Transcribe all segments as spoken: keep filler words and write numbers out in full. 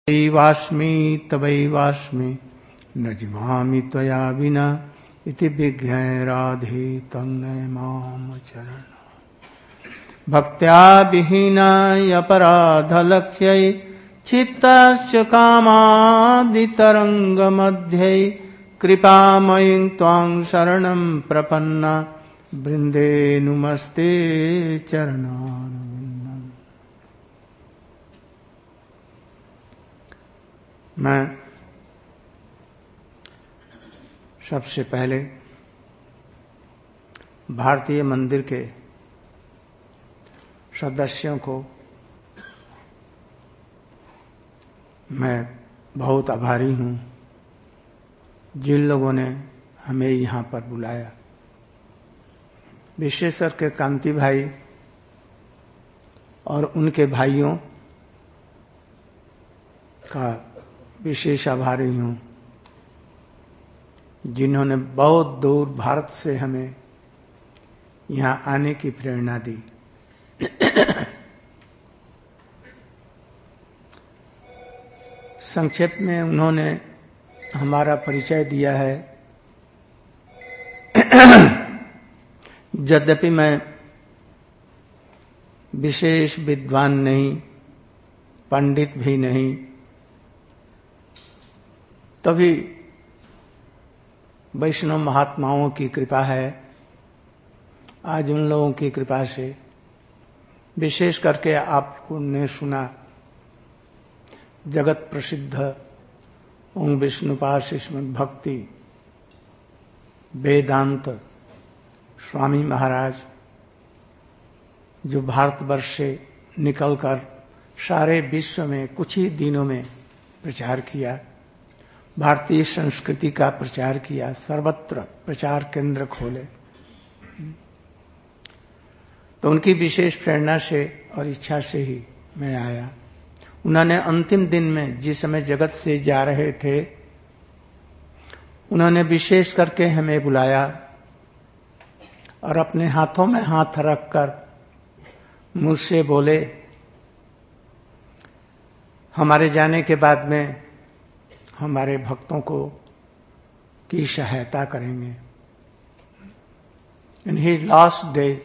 तवैवास्मि तवैवास्मि न जिमामि त्वया विना इति विज्ञाय राधे तन्मय माम चरण भक्त्या विहीनाय अपराधलक्ष्यै चित्तस्य कामादितरङ्गमध्ये कृपामयीं त्वां शरणं प्रपन्ना वृन्दे नुमस्ते चरणारविन्दम्। मैं सबसे पहले भारतीय मंदिर के सदस्यों को मैं बहुत आभारी हूँ जिन लोगों ने हमें यहाँ पर बुलाया। विशेष करके कांति भाई और उनके भाइयों का विशेष आभारी हूँ जिन्होंने बहुत दूर भारत से हमें यहाँ आने की प्रेरणा दी। संक्षेप में उन्होंने हमारा परिचय दिया है। यद्यपि मैं विशेष विद्वान नहीं, पंडित भी नहीं, तभी वैष्णव महात्माओं की कृपा है। आज उन लोगों की कृपा से विशेष करके आपने सुना जगत प्रसिद्ध ओम विष्णुपाद श्रीमद् भक्ति वेदांत स्वामी महाराज जो भारतवर्ष से निकलकर सारे विश्व में कुछ ही दिनों में प्रचार किया, भारतीय संस्कृति का प्रचार किया, सर्वत्र प्रचार केंद्र खोले। तो उनकी विशेष प्रेरणा से और इच्छा से ही मैं आया। उन्होंने अंतिम दिन में जिस समय जगत से जा रहे थे, उन्होंने विशेष करके हमें बुलाया और अपने हाथों में हाथ रखकर मुझसे बोले, हमारे जाने के बाद में हमारे भक्तों को की सहायता करेंगे। In his last days,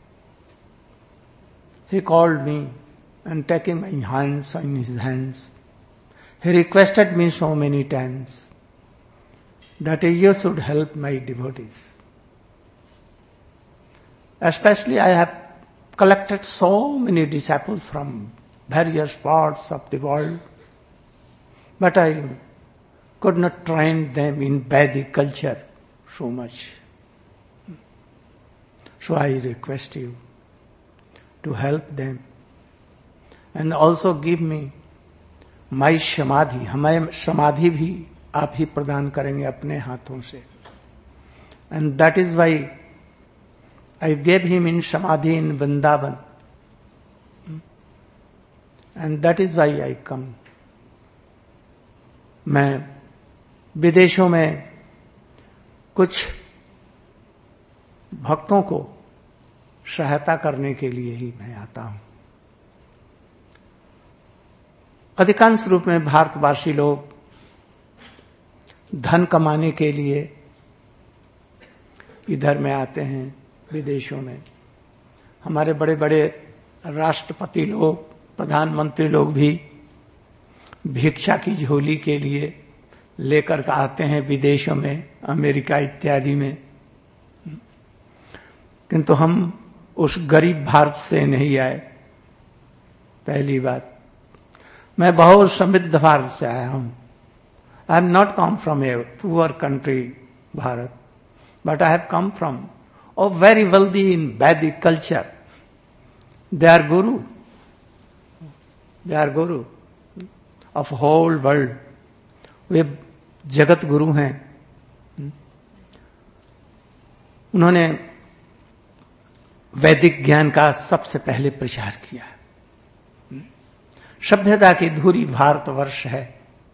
he called me and taking my hands in his hands, he requested me so many times that you should help my devotees. Especially I have collected so many disciples from various parts of the world, but I could not train them in Vedic culture so much. So I request you to help them and also give me my samadhi. हमें समाधि भी आप ही प्रदान करेंगे अपने हाथों से. And that is why I gave him in samadhi in Vrindavan. And that is why I come. मैं विदेशों में कुछ भक्तों को सहायता करने के लिए ही मैं आता हूं. अधिकांश रूप में भारतवासी लोग धन कमाने के लिए इधर में आते हैं, विदेशों में. हमारे बड़े बड़े राष्ट्रपति लोग, प्रधानमंत्री लोग भी भिक्षा की झोली के लिए लेकर आते हैं विदेशों में, अमेरिका इत्यादि में. किंतु हम उस गरीब भारत से नहीं आए. पहली बात, मैं बहुत समृद्ध भारत से आया हूं. I am not come from a poor country Bharat, but I have come from a very wealthy in Vedic culture. They are guru, they are guru of whole world. वे जगत गुरु हैं. उन्होंने वैदिक ज्ञान का सबसे पहले प्रचार किया. सभ्यता की धुरी भारतवर्ष है,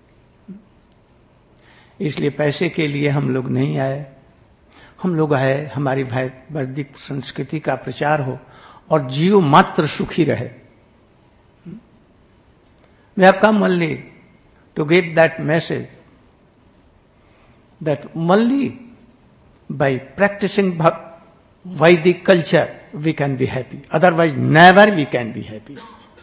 इसलिए पैसे के लिए हम लोग नहीं आए. हम लोग आए हमारी वैदिक संस्कृति का प्रचार हो और जीव मात्र सुखी रहे. We have come only to give that message that only by practicing Vedic culture we can be happy. Otherwise never we can be happy.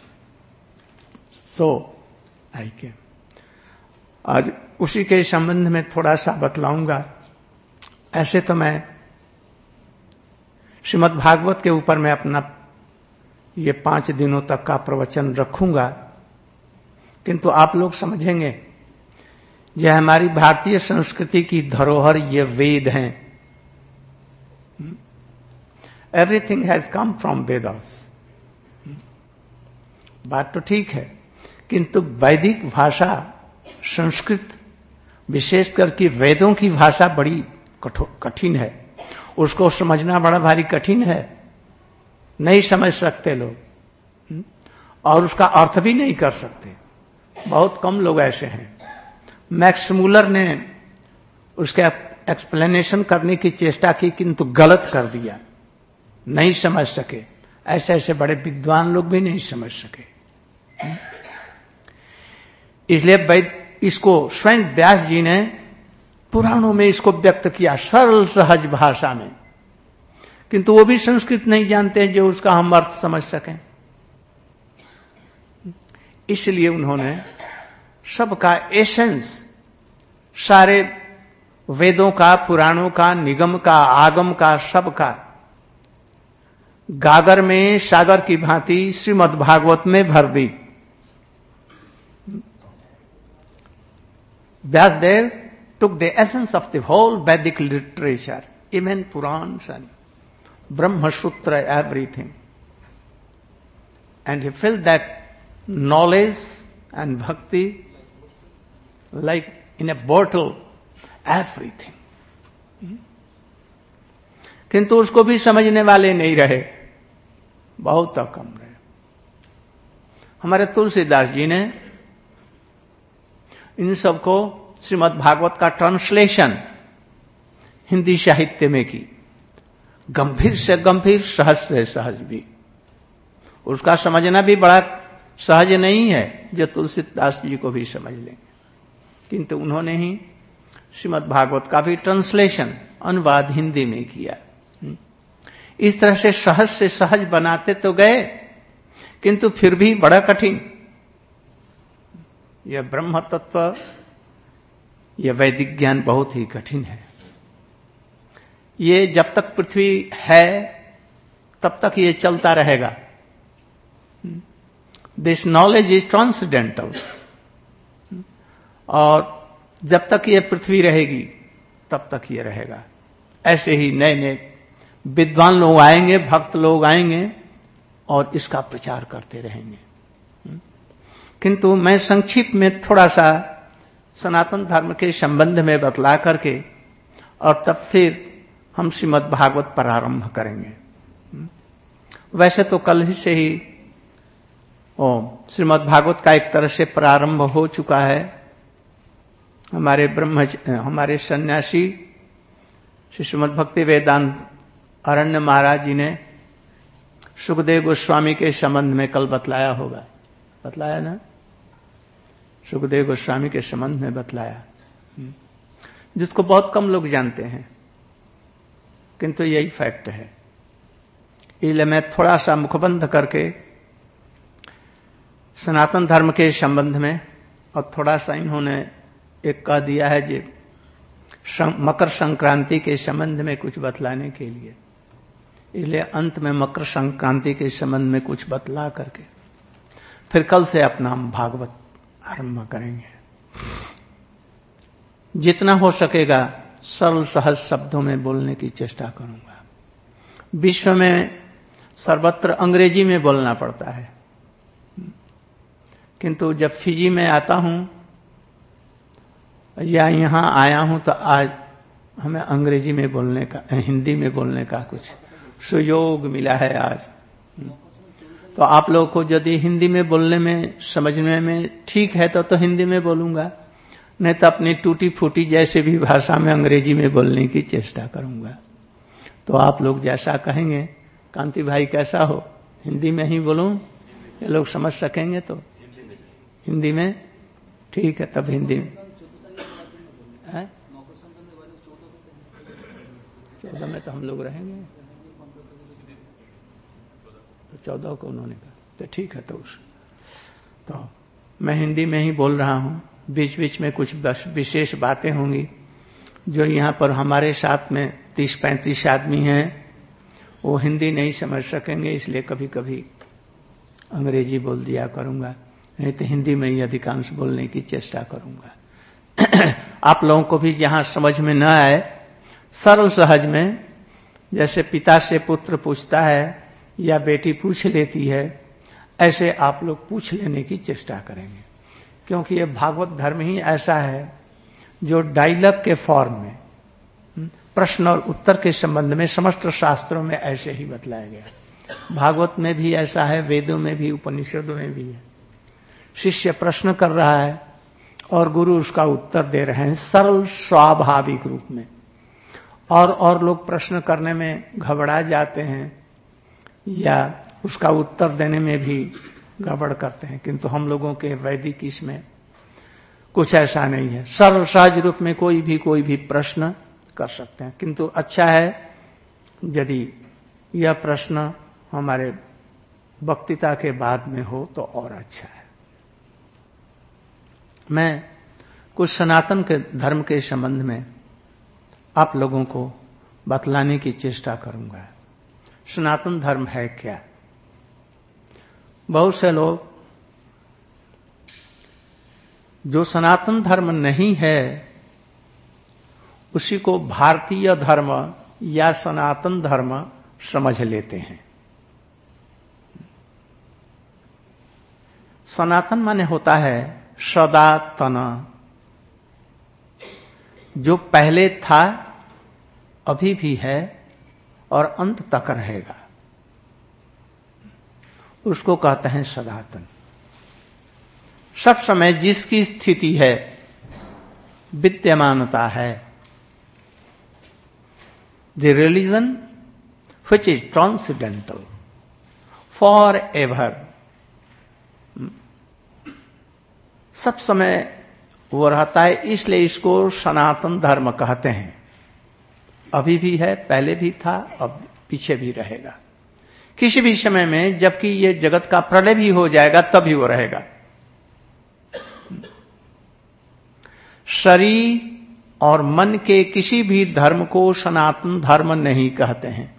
So I came. आज उसी के संबंध में थोड़ा सा बतलाऊंगा. ऐसे तो मैं श्रीमद् भागवत के ऊपर मैं अपना ये पांच दिनों तक का प्रवचन रखूंगा, किंतु आप लोग समझेंगे यह हमारी भारतीय संस्कृति की धरोहर ये वेद हैं. Everything has come from Vedas. बात तो ठीक है, किंतु वैदिक भाषा, संस्कृत विशेष करके वेदों की भाषा बड़ी कठिन है. उसको समझना बड़ा भारी कठिन है. नहीं समझ सकते लोग, और उसका अर्थ भी नहीं कर सकते. बहुत कम लोग ऐसे हैं. मैक्स मूलर ने उसके एक्सप्लेनेशन करने की चेष्टा की, किंतु गलत कर दिया. नहीं समझ सके. ऐसे ऐसे बड़े विद्वान लोग भी नहीं समझ सके. इसलिए इसको स्वयं व्यास जी ने पुराणों में इसको व्यक्त किया सरल सहज भाषा में, किंतु वो भी संस्कृत नहीं जानते जो उसका हम अर्थ समझ सकें. इसलिए उन्होंने सबका एसेंस, सारे वेदों का, पुराणों का, निगम का, आगम का, सबका गागर में सागर की भांति श्रीमद् भागवत में भर दी. Vyasdev took the essence of the whole Vedic literature, even Purans and Brahma Sutra, everything. And he felt that knowledge and bhakti like in a bottle, everything. किंतु उसको भी समझने वाले नहीं रहे, बहुत कम रहे. हमारे तुलसीदास जी ने इन सबको श्रीमद् भागवत का ट्रांसलेशन हिंदी साहित्य में की. गंभीर से गंभीर, सहज से सहज भी. उसका समझना भी बड़ा सहज नहीं है जो तुलसीदास जी को भी समझ लेंगे, किंतु उन्होंने ही श्रीमद् भागवत का भी ट्रांसलेशन, अनुवाद हिंदी में किया. इस तरह से सहज से सहज बनाते तो गए, किंतु फिर भी बड़ा कठिन. यह ब्रह्म तत्व, यह वैदिक ज्ञान बहुत ही कठिन है. ये जब तक पृथ्वी है तब तक ये चलता रहेगा. This knowledge is transcendental. और जब तक ये पृथ्वी रहेगी तब तक ये रहेगा. ऐसे ही नए नए विद्वान लोग आएंगे, भक्त लोग आएंगे और इसका प्रचार करते रहेंगे. किंतु मैं संक्षिप्त में थोड़ा सा सनातन धर्म के संबंध में बतला करके और तब फिर हम श्रीमद् भागवत पर आरंभ करेंगे. वैसे तो कल ही से ही ओ श्रीमद् भागवत का एक तरह से प्रारंभ हो चुका है. हमारे ब्रह्म हमारे सन्यासी श्री श्रीमद् भक्ति वेदांत अरण्य महाराज जी ने सुखदेव गोस्वामी के संबंध में कल बतलाया होगा. बतलाया ना? सुखदेव गोस्वामी के संबंध में बतलाया, जिसको बहुत कम लोग जानते हैं, किंतु यही फैक्ट है. इसलिए मैं थोड़ा सा मुखबंध करके सनातन धर्म के संबंध में और थोड़ा सा इन्होंने एक कह दिया है जी मकर संक्रांति के संबंध में कुछ बतलाने के लिए. इसलिए अंत में मकर संक्रांति के संबंध में कुछ बतला करके फिर कल से अपना हम भागवत आरंभ करेंगे. जितना हो सकेगा सरल सहज शब्दों में बोलने की चेष्टा करूंगा. विश्व में सर्वत्र अंग्रेजी में बोलना पड़ता है, किंतु जब फिजी में आता हूं या यहां आया हूं तो आज हमें अंग्रेजी में बोलने का, हिंदी में बोलने का कुछ सुयोग मिला है आज. तो आप लोगों को यदि हिंदी में बोलने में, समझने में ठीक है तो तो हिंदी में बोलूंगा, नहीं तो अपनी टूटी फूटी जैसे भी भाषा में अंग्रेजी में बोलने की चेष्टा करूंगा. तो आप लोग जैसा कहेंगे, कांति भाई कैसा हो, हिंदी में ही बोलूं, ये लोग समझ सकेंगे तो हिंदी में. ठीक है, तब हिंदी में चौदह में तो हम लोग रहेंगे, तो चौदह को उन्होंने कहा, तो ठीक है। तो उस तो मैं हिंदी में ही बोल रहा हूँ। बीच बीच में कुछ विशेष बातें होंगी जो यहाँ पर हमारे साथ में तीस पैंतीस आदमी हैं, वो हिंदी नहीं समझ सकेंगे, इसलिए कभी कभी अंग्रेजी बोल दिया करूंगा, नहीं तो हिंदी में ही अधिकांश बोलने की चेष्टा करूंगा। आप लोगों को भी जहां समझ में न आए, सरल सहज में, जैसे पिता से पुत्र पूछता है या बेटी पूछ लेती है, ऐसे आप लोग पूछ लेने की चेष्टा करेंगे, क्योंकि ये भागवत धर्म ही ऐसा है जो डायलॉग के फॉर्म में, प्रश्न और उत्तर के संबंध में समस्त शास्त्रों में ऐसे ही बतलाया गया। भागवत में भी ऐसा है, वेदों में भी, उपनिषदों में भी है। शिष्य प्रश्न कर रहा है और गुरु उसका उत्तर दे रहे हैं सरल स्वाभाविक रूप में, और और लोग प्रश्न करने में घबरा जाते हैं या उसका उत्तर देने में भी गड़बड़ करते हैं, किंतु हम लोगों के वैदिक इसमें कुछ ऐसा नहीं है। सरल सहज रूप में कोई भी कोई भी प्रश्न कर सकते हैं, किंतु अच्छा है यदि यह प्रश्न हमारे वक्तृता के बाद में हो तो और अच्छा है। मैं कुछ सनातन के धर्म के संबंध में आप लोगों को बतलाने की चेष्टा करूंगा। सनातन धर्म है क्या? बहुत से लोग जो सनातन धर्म नहीं है उसी को भारतीय धर्म या सनातन धर्म समझ लेते हैं। सनातन माने होता है सदातन, जो पहले था, अभी भी है और अंत तक रहेगा, उसको कहते हैं सनातन। सब समय जिसकी स्थिति है, विद्यमानता है, the religion which is transcendental forever, सब समय वो रहता है, इसलिए इसको सनातन धर्म कहते हैं। अभी भी है, पहले भी था, अब पीछे भी रहेगा। किसी भी समय में जबकि ये जगत का प्रलय भी हो जाएगा तभी वो रहेगा। शरीर और मन के किसी भी धर्म को सनातन धर्म नहीं कहते हैं।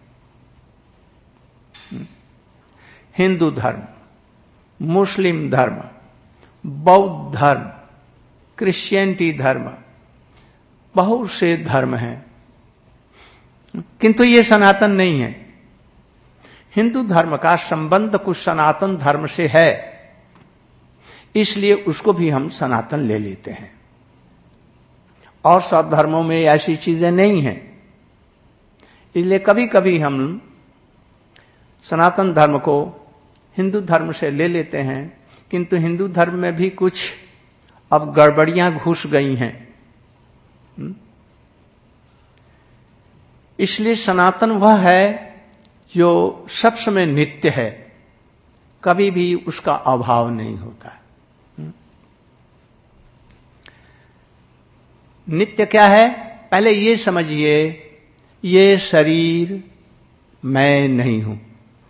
हिंदू धर्म, मुस्लिम धर्म, बौद्ध धर्म, क्रिश्चियनिटी धर्म, बहुत से धर्म हैं, किंतु ये सनातन नहीं है। हिंदू धर्म का संबंध कुछ सनातन धर्म से है, इसलिए उसको भी हम सनातन ले लेते हैं। और सब धर्मों में ऐसी चीजें नहीं हैं, इसलिए कभी कभी हम सनातन धर्म को हिंदू धर्म से ले लेते हैं, किंतु हिंदू धर्म में भी कुछ अब गड़बड़ियां घुस गई हैं। इसलिए सनातन वह है जो सब समय नित्य है, कभी भी उसका अभाव नहीं होता। नित्य क्या है? पहले ये समझिए, ये शरीर मैं नहीं हूं,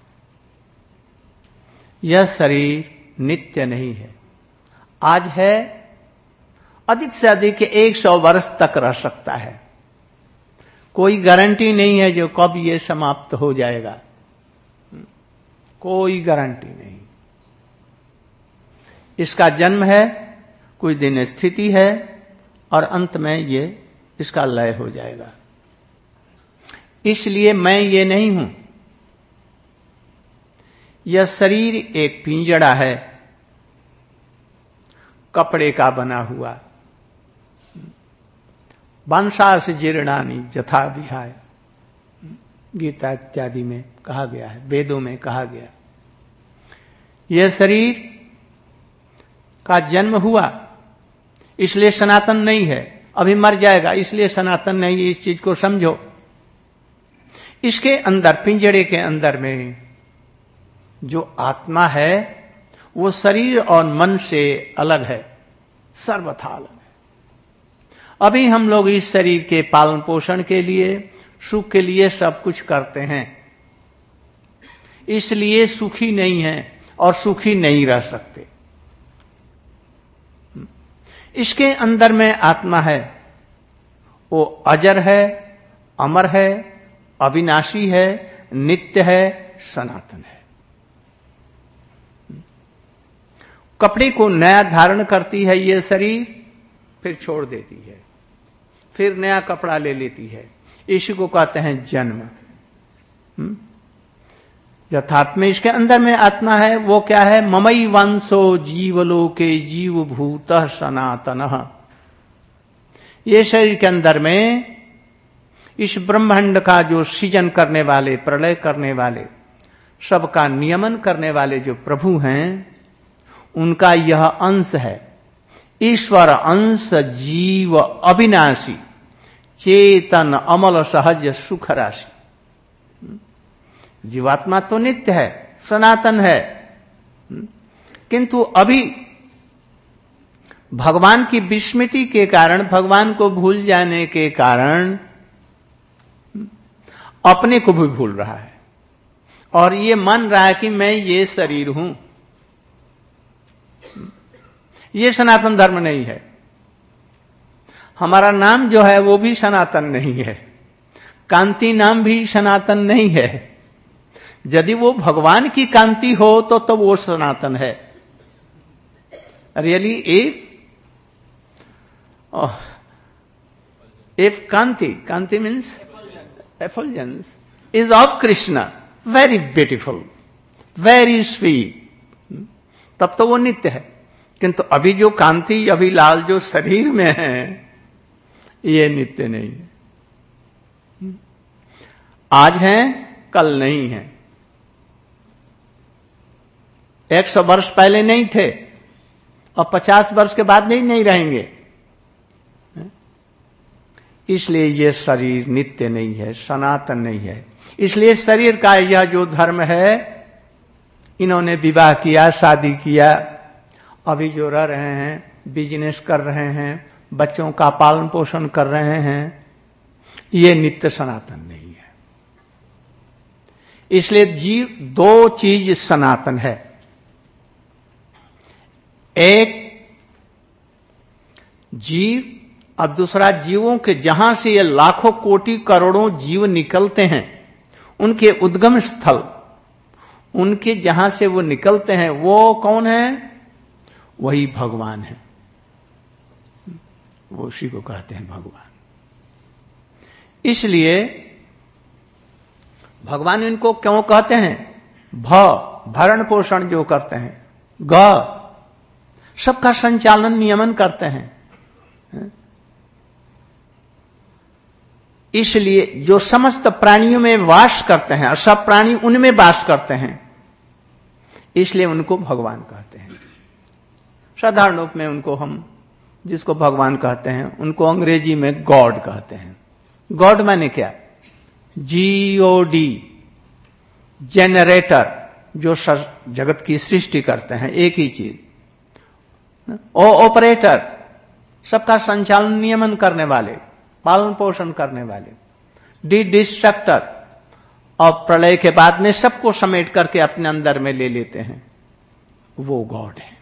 यह शरीर नित्य नहीं है। आज है, अधिक से अधिक एक सौ वर्ष तक रह सकता है, कोई गारंटी नहीं है जो कब ये समाप्त हो जाएगा, कोई गारंटी नहीं। इसका जन्म है, कुछ दिन स्थिति है और अंत में ये इसका लय हो जाएगा। इसलिए मैं ये नहीं हूं। यह शरीर एक पिंजड़ा है, कपड़े का बना हुआ। वंशास जीर्णानि यथा विहाय, गीता इत्यादि में कहा गया है, वेदों में कहा गया। यह शरीर का जन्म हुआ इसलिए सनातन नहीं है, अभी मर जाएगा इसलिए सनातन नहीं है। इस चीज को समझो। इसके अंदर, पिंजड़े के अंदर में जो आत्मा है वो शरीर और मन से अलग है, सर्वथा अलग है। अभी हम लोग इस शरीर के पालन पोषण के लिए, सुख के लिए सब कुछ करते हैं, इसलिए सुखी नहीं है और सुखी नहीं रह सकते। इसके अंदर में आत्मा है, वो अजर है, अमर है, अविनाशी है, नित्य है, सनातन है। कपड़े को नया धारण करती है ये शरीर, फिर छोड़ देती है, फिर नया कपड़ा ले लेती है। इसी को कहते हैं जन्म। यथार्थ में इसके अंदर में आत्मा है, वो क्या है? ममई वंशो जीवलोके जीव भूत सनातन। ये शरीर के अंदर में इस ब्रह्मांड का जो सृजन करने वाले, प्रलय करने वाले, सबका नियमन करने वाले जो प्रभु हैं, उनका यह अंश है। ईश्वर अंश जीव अविनाशी, चेतन अमल सहज सुख राशि। जीवात्मा तो नित्य है, सनातन है, किंतु अभी भगवान की विस्मृति के कारण, भगवान को भूल जाने के कारण अपने को भी भूल रहा है और ये मान रहा है कि मैं ये शरीर हूं। ये सनातन धर्म नहीं है। हमारा नाम जो है वो भी सनातन नहीं है, कांति नाम भी सनातन नहीं है। यदि वो भगवान की कांति हो तो तो वो सनातन है। Really if if kanti, kanti means effulgence is of Krishna, very beautiful, very sweet, तब तो वो नित्य है। किंतु अभी जो कांति, अभी लाल जो शरीर में है, ये नित्य नहीं है। आज है, कल नहीं है। एक सौ वर्ष पहले नहीं थे और पचास वर्ष के बाद नहीं नहीं रहेंगे। इसलिए ये शरीर नित्य नहीं है, सनातन नहीं है। इसलिए शरीर का यह जो धर्म है, इन्होंने विवाह किया, शादी किया, अभी जो रह रहे हैं, बिजनेस कर रहे हैं, बच्चों का पालन पोषण कर रहे हैं, ये नित्य सनातन नहीं है। इसलिए जीव, दो चीज सनातन है। एक जीव और दूसरा जीवों के, जहां से ये लाखों कोटि करोड़ों जीव निकलते हैं, उनके उद्गम स्थल, उनके जहां से वो निकलते हैं, वो कौन है? वही भगवान है। वो उसी को कहते हैं भगवान। इसलिए भगवान इनको क्यों कहते हैं? भ, भरण पोषण जो करते हैं, ग, सबका संचालन नियमन करते हैं। इसलिए जो समस्त प्राणियों में वास करते हैं और सब प्राणी उनमें वास करते हैं, इसलिए उनको भगवान कहते हैं। साधारण रूप में उनको हम, जिसको भगवान कहते हैं, उनको अंग्रेजी में गॉड कहते हैं। गॉड माने क्या? जी ओ डी, जेनरेटर, जो जगत की सृष्टि करते हैं, एक ही चीज। ओ ऑपरेटर, सबका संचालन नियमन करने वाले, पालन पोषण करने वाले। डी डिस्ट्रक्टर, और प्रलय के बाद में सबको समेट करके अपने अंदर में ले लेते हैं, वो गॉड है।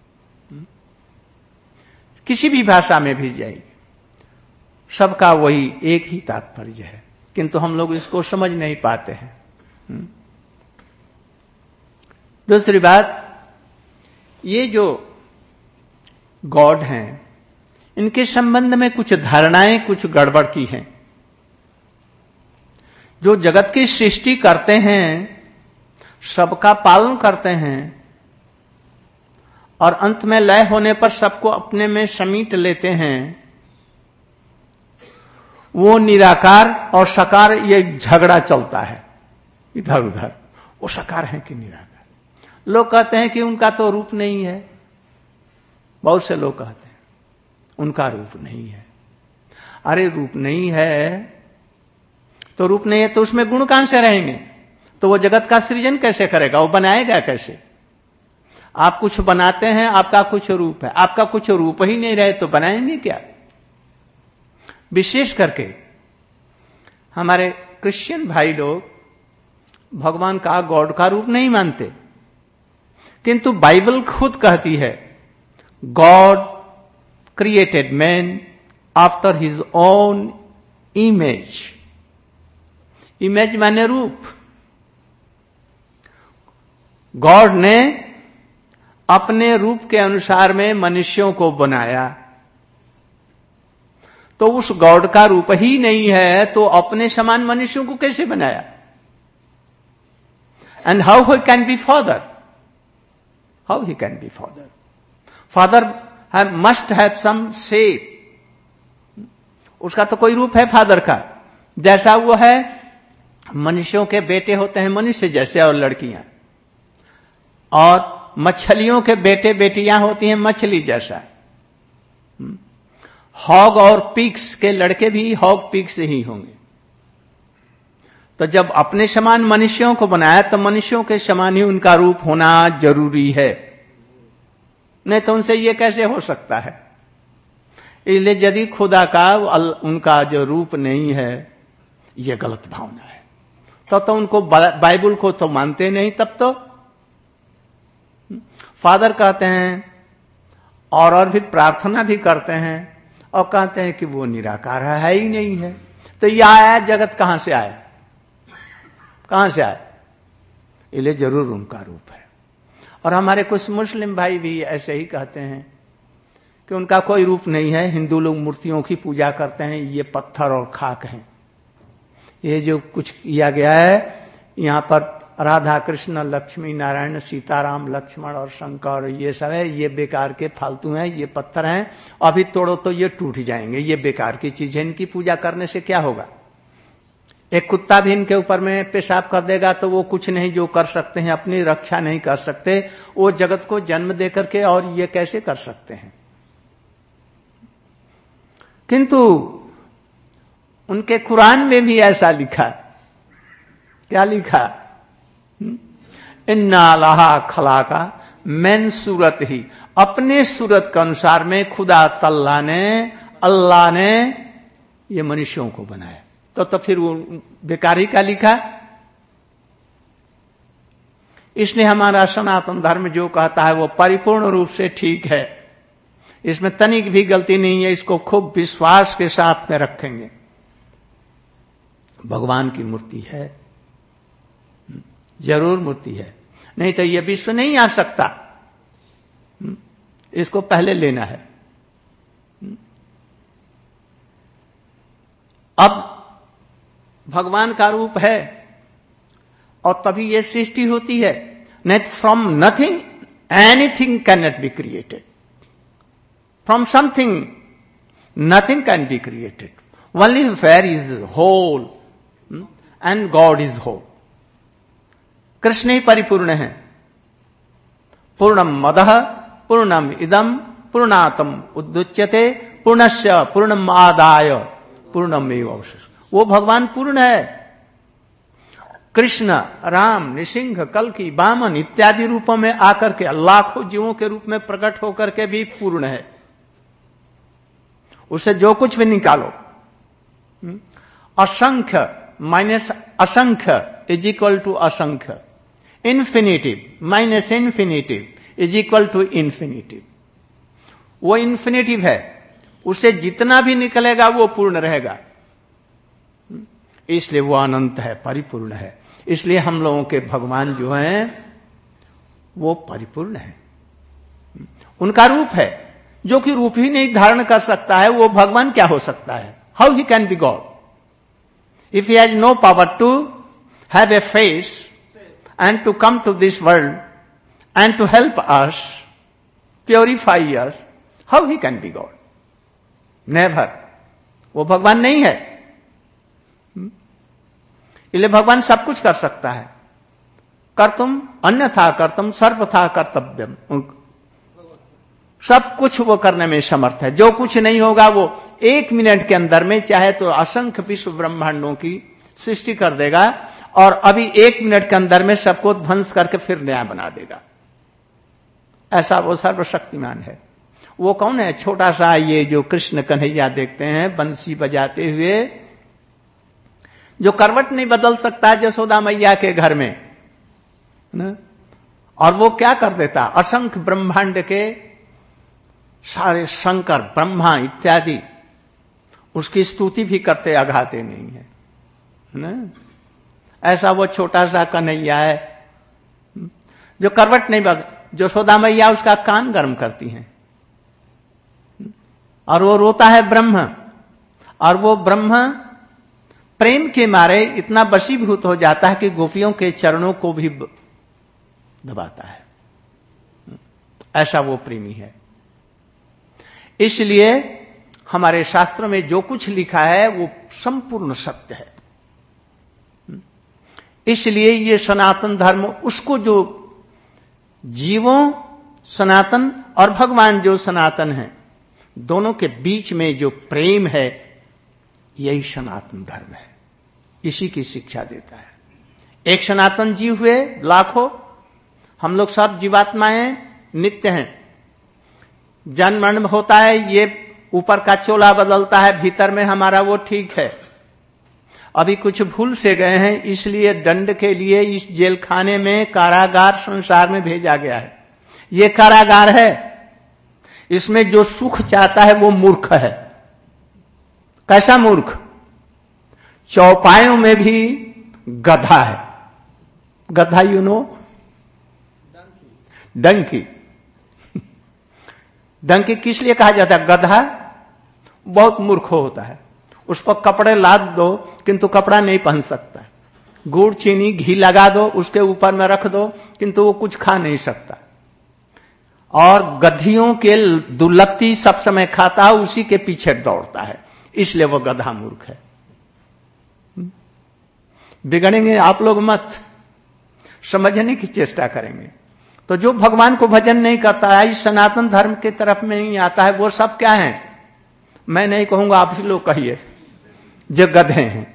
किसी भी भाषा में भी जाइए, सबका वही एक ही तात्पर्य है, किंतु हम लोग इसको समझ नहीं पाते हैं। दूसरी बात, ये जो गॉड हैं, इनके संबंध में कुछ धारणाएं कुछ गड़बड़ की हैं। जो जगत की सृष्टि करते हैं, सबका पालन करते हैं और अंत में लय होने पर सबको अपने में समीट लेते हैं, वो निराकार और साकार, ये झगड़ा चलता है इधर उधर। वो साकार है कि निराकार? लोग कहते हैं कि उनका तो रूप नहीं है। बहुत से लोग कहते हैं उनका रूप नहीं है। अरे रूप नहीं है तो रूप नहीं है तो उसमें गुण कहां से रहेंगे? तो वो जगत का सृजन कैसे करेगा? वो बनाएगा कैसे? आप कुछ बनाते हैं, आपका कुछ रूप है, आपका कुछ रूप ही नहीं रहे तो बनाएंगे क्या? विशेष करके हमारे क्रिश्चियन भाई लोग भगवान का, गॉड का रूप नहीं मानते, किंतु बाइबल खुद कहती है God created man after his own image. Image माने रूप। गॉड ने अपने रूप के अनुसार में मनुष्यों को बनाया, तो उस गॉड का रूप ही नहीं है तो अपने समान मनुष्यों को कैसे बनाया? And how he can be father? How he can be father? Father must have some shape. उसका तो कोई रूप है फादर का, जैसा वो है मनुष्यों के बेटे होते हैं मनुष्य जैसे, और लड़कियां, और मछलियों के बेटे बेटियां होती हैं मछली जैसा। हॉग और पिग्स के लड़के भी हॉग पिग्स ही होंगे। तो जब अपने समान मनुष्यों को बनाया तो मनुष्यों के समान ही उनका रूप होना जरूरी है, नहीं तो उनसे ये कैसे हो सकता है? इसलिए यदि खुदा का उनका जो रूप नहीं है, ये गलत भावना है, तो तो उनको बाइबल को तो मानते नहीं। तब तो फादर कहते हैं और और भी प्रार्थना भी करते हैं और कहते हैं कि वो निराकार है ही नहीं है। तो यह आया जगत कहां से आया? कहां से आया? इसलिए जरूर उनका रूप है। और हमारे कुछ मुस्लिम भाई भी ऐसे ही कहते हैं कि उनका कोई रूप नहीं है। हिंदू लोग मूर्तियों की पूजा करते हैं, ये पत्थर और खाक हैं। ये जो कुछ किया गया है यहां पर राधा कृष्ण लक्ष्मी नारायण सीताराम लक्ष्मण और शंकर, ये सब है, ये बेकार के फालतू हैं, ये पत्थर हैं, अभी तोड़ो तो ये टूट जाएंगे, ये बेकार की चीज है। इनकी पूजा करने से क्या होगा? एक कुत्ता भी इनके ऊपर में पेशाब कर देगा तो वो कुछ नहीं जो कर सकते हैं, अपनी रक्षा नहीं कर सकते, वो जगत को जन्म दे करके, और ये कैसे कर सकते हैं? किंतु उनके कुरान में भी ऐसा लिखा। क्या लिखा? इन्ना लहा खला का मैन सूरत ही, अपने सूरत के अनुसार में खुदा तल्ला ने, अल्लाह ने ये मनुष्यों को बनाया। तो तो फिर वो बेकारी का लिखा। इसलिए हमारा सनातन धर्म जो कहता है वो परिपूर्ण रूप से ठीक है, इसमें तनिक भी गलती नहीं है। इसको खूब विश्वास के साथ में रखेंगे। भगवान की मूर्ति है, जरूर मूर्ति है, नहीं तो यह विश्व नहीं आ सकता। इसको पहले लेना है। अब भगवान का रूप है और तभी यह सृष्टि होती है। नहीं, from nothing anything can not be created. From something nothing can be created. Only where is whole and God is whole. Krishna ही परिपूर्ण है। पूर्णम मदः पूर्णम इदम पूर्णातम उद्युच्यते पूर्णस्य पूर्णम आदाय पूर्णमेव अवशिष्यते। वो भगवान पूर्ण है। कृष्ण, राम, नृसिंह, कल्कि, वामन इत्यादि रूपों में आकर के लाखों जीवों के रूप में प्रकट होकर के भी पूर्ण है। उसे जो कुछ भी निकालो, असंख्य माइनस असंख्य इज इक्वल टू असंख्य, infinitive minus infinitive is equal to infinitive. वो इन्फिनिटिव है, उससे जितना भी निकलेगा वो पूर्ण रहेगा। इसलिए वो अनंत है, परिपूर्ण है। इसलिए हम लोगों के भगवान जो हैं वो परिपूर्ण है। उनका रूप है, जो कि रूप ही नहीं धारण कर सकता है, वो भगवान क्या हो सकता है? How he can be God if he has no power to have a face and to come to this world and to help us, purify us? How he can be God? Never. वो भगवान नहीं है। इसलिए भगवान सब कुछ कर सकता है। कर्तुम अन्यथा कर्तुम सर्वथा कर्तव्यम। सब कुछ वो करने में समर्थ है। जो कुछ नहीं होगा वो एक मिनट के अंदर में चाहे तो असंख्य विश्व ब्रह्मांडों की सृष्टि कर देगा और अभी एक मिनट के अंदर में सबको ध्वंस करके फिर नया बना देगा। ऐसा वो सर्वशक्तिमान है। वो कौन है? छोटा सा ये जो कृष्ण कन्हैया देखते हैं बंसी बजाते हुए, जो करवट नहीं बदल सकता यशोदा मैया के घर में ना? और वो क्या कर देता? असंख्य ब्रह्मांड के सारे शंकर ब्रह्मा इत्यादि उसकी स्तुति भी करते अघाते नहीं है ना? ऐसा वो छोटा सा कन्हैया है जो करवट नहीं बदल। यशोदा मैया उसका कान गर्म करती हैं और वो रोता है ब्रह्म, और वो ब्रह्म प्रेम के मारे इतना वशीभूत हो जाता है कि गोपियों के चरणों को भी दबाता है। ऐसा वो प्रेमी है। इसलिए हमारे शास्त्रों में जो कुछ लिखा है वो संपूर्ण सत्य है। इसलिए ये सनातन धर्म उसको जो जीवों सनातन और भगवान जो सनातन है, दोनों के बीच में जो प्रेम है, यही सनातन धर्म है। इसी की शिक्षा देता है। एक सनातन जीव हुए लाखों, हम लोग सब जीवात्माएं नित्य हैं। जन्म मरण होता है, ये ऊपर का चोला बदलता है, भीतर में हमारा वो ठीक है। अभी कुछ भूल से गए हैं, इसलिए दंड के लिए इस जेल खाने में, कारागार संसार में भेजा गया है। ये कारागार है, इसमें जो सुख चाहता है वो मूर्ख है। कैसा मूर्ख? चौपायों में भी गधा है। गधा यू नो, डंकी। डंकी किस लिए कहा जाता है? गधा बहुत मूर्ख होता है। उस पर कपड़े लाद दो किंतु कपड़ा नहीं पहन सकता। गुड़ चीनी घी लगा दो उसके ऊपर में रख दो किंतु वो कुछ खा नहीं सकता। और गधियों के दुलत्ती सब समय खाता है, उसी के पीछे दौड़ता है, इसलिए वो गधा मूर्ख है। बिगड़ेंगे आप लोग मत, समझने की चेष्टा करेंगे। तो जो भगवान को भजन नहीं करता है, इस सनातन धर्म के तरफ में नहीं आता है, वो सब क्या है? मैं नहीं कहूंगा, आप ही लोग कहिए, जो गधे हैं।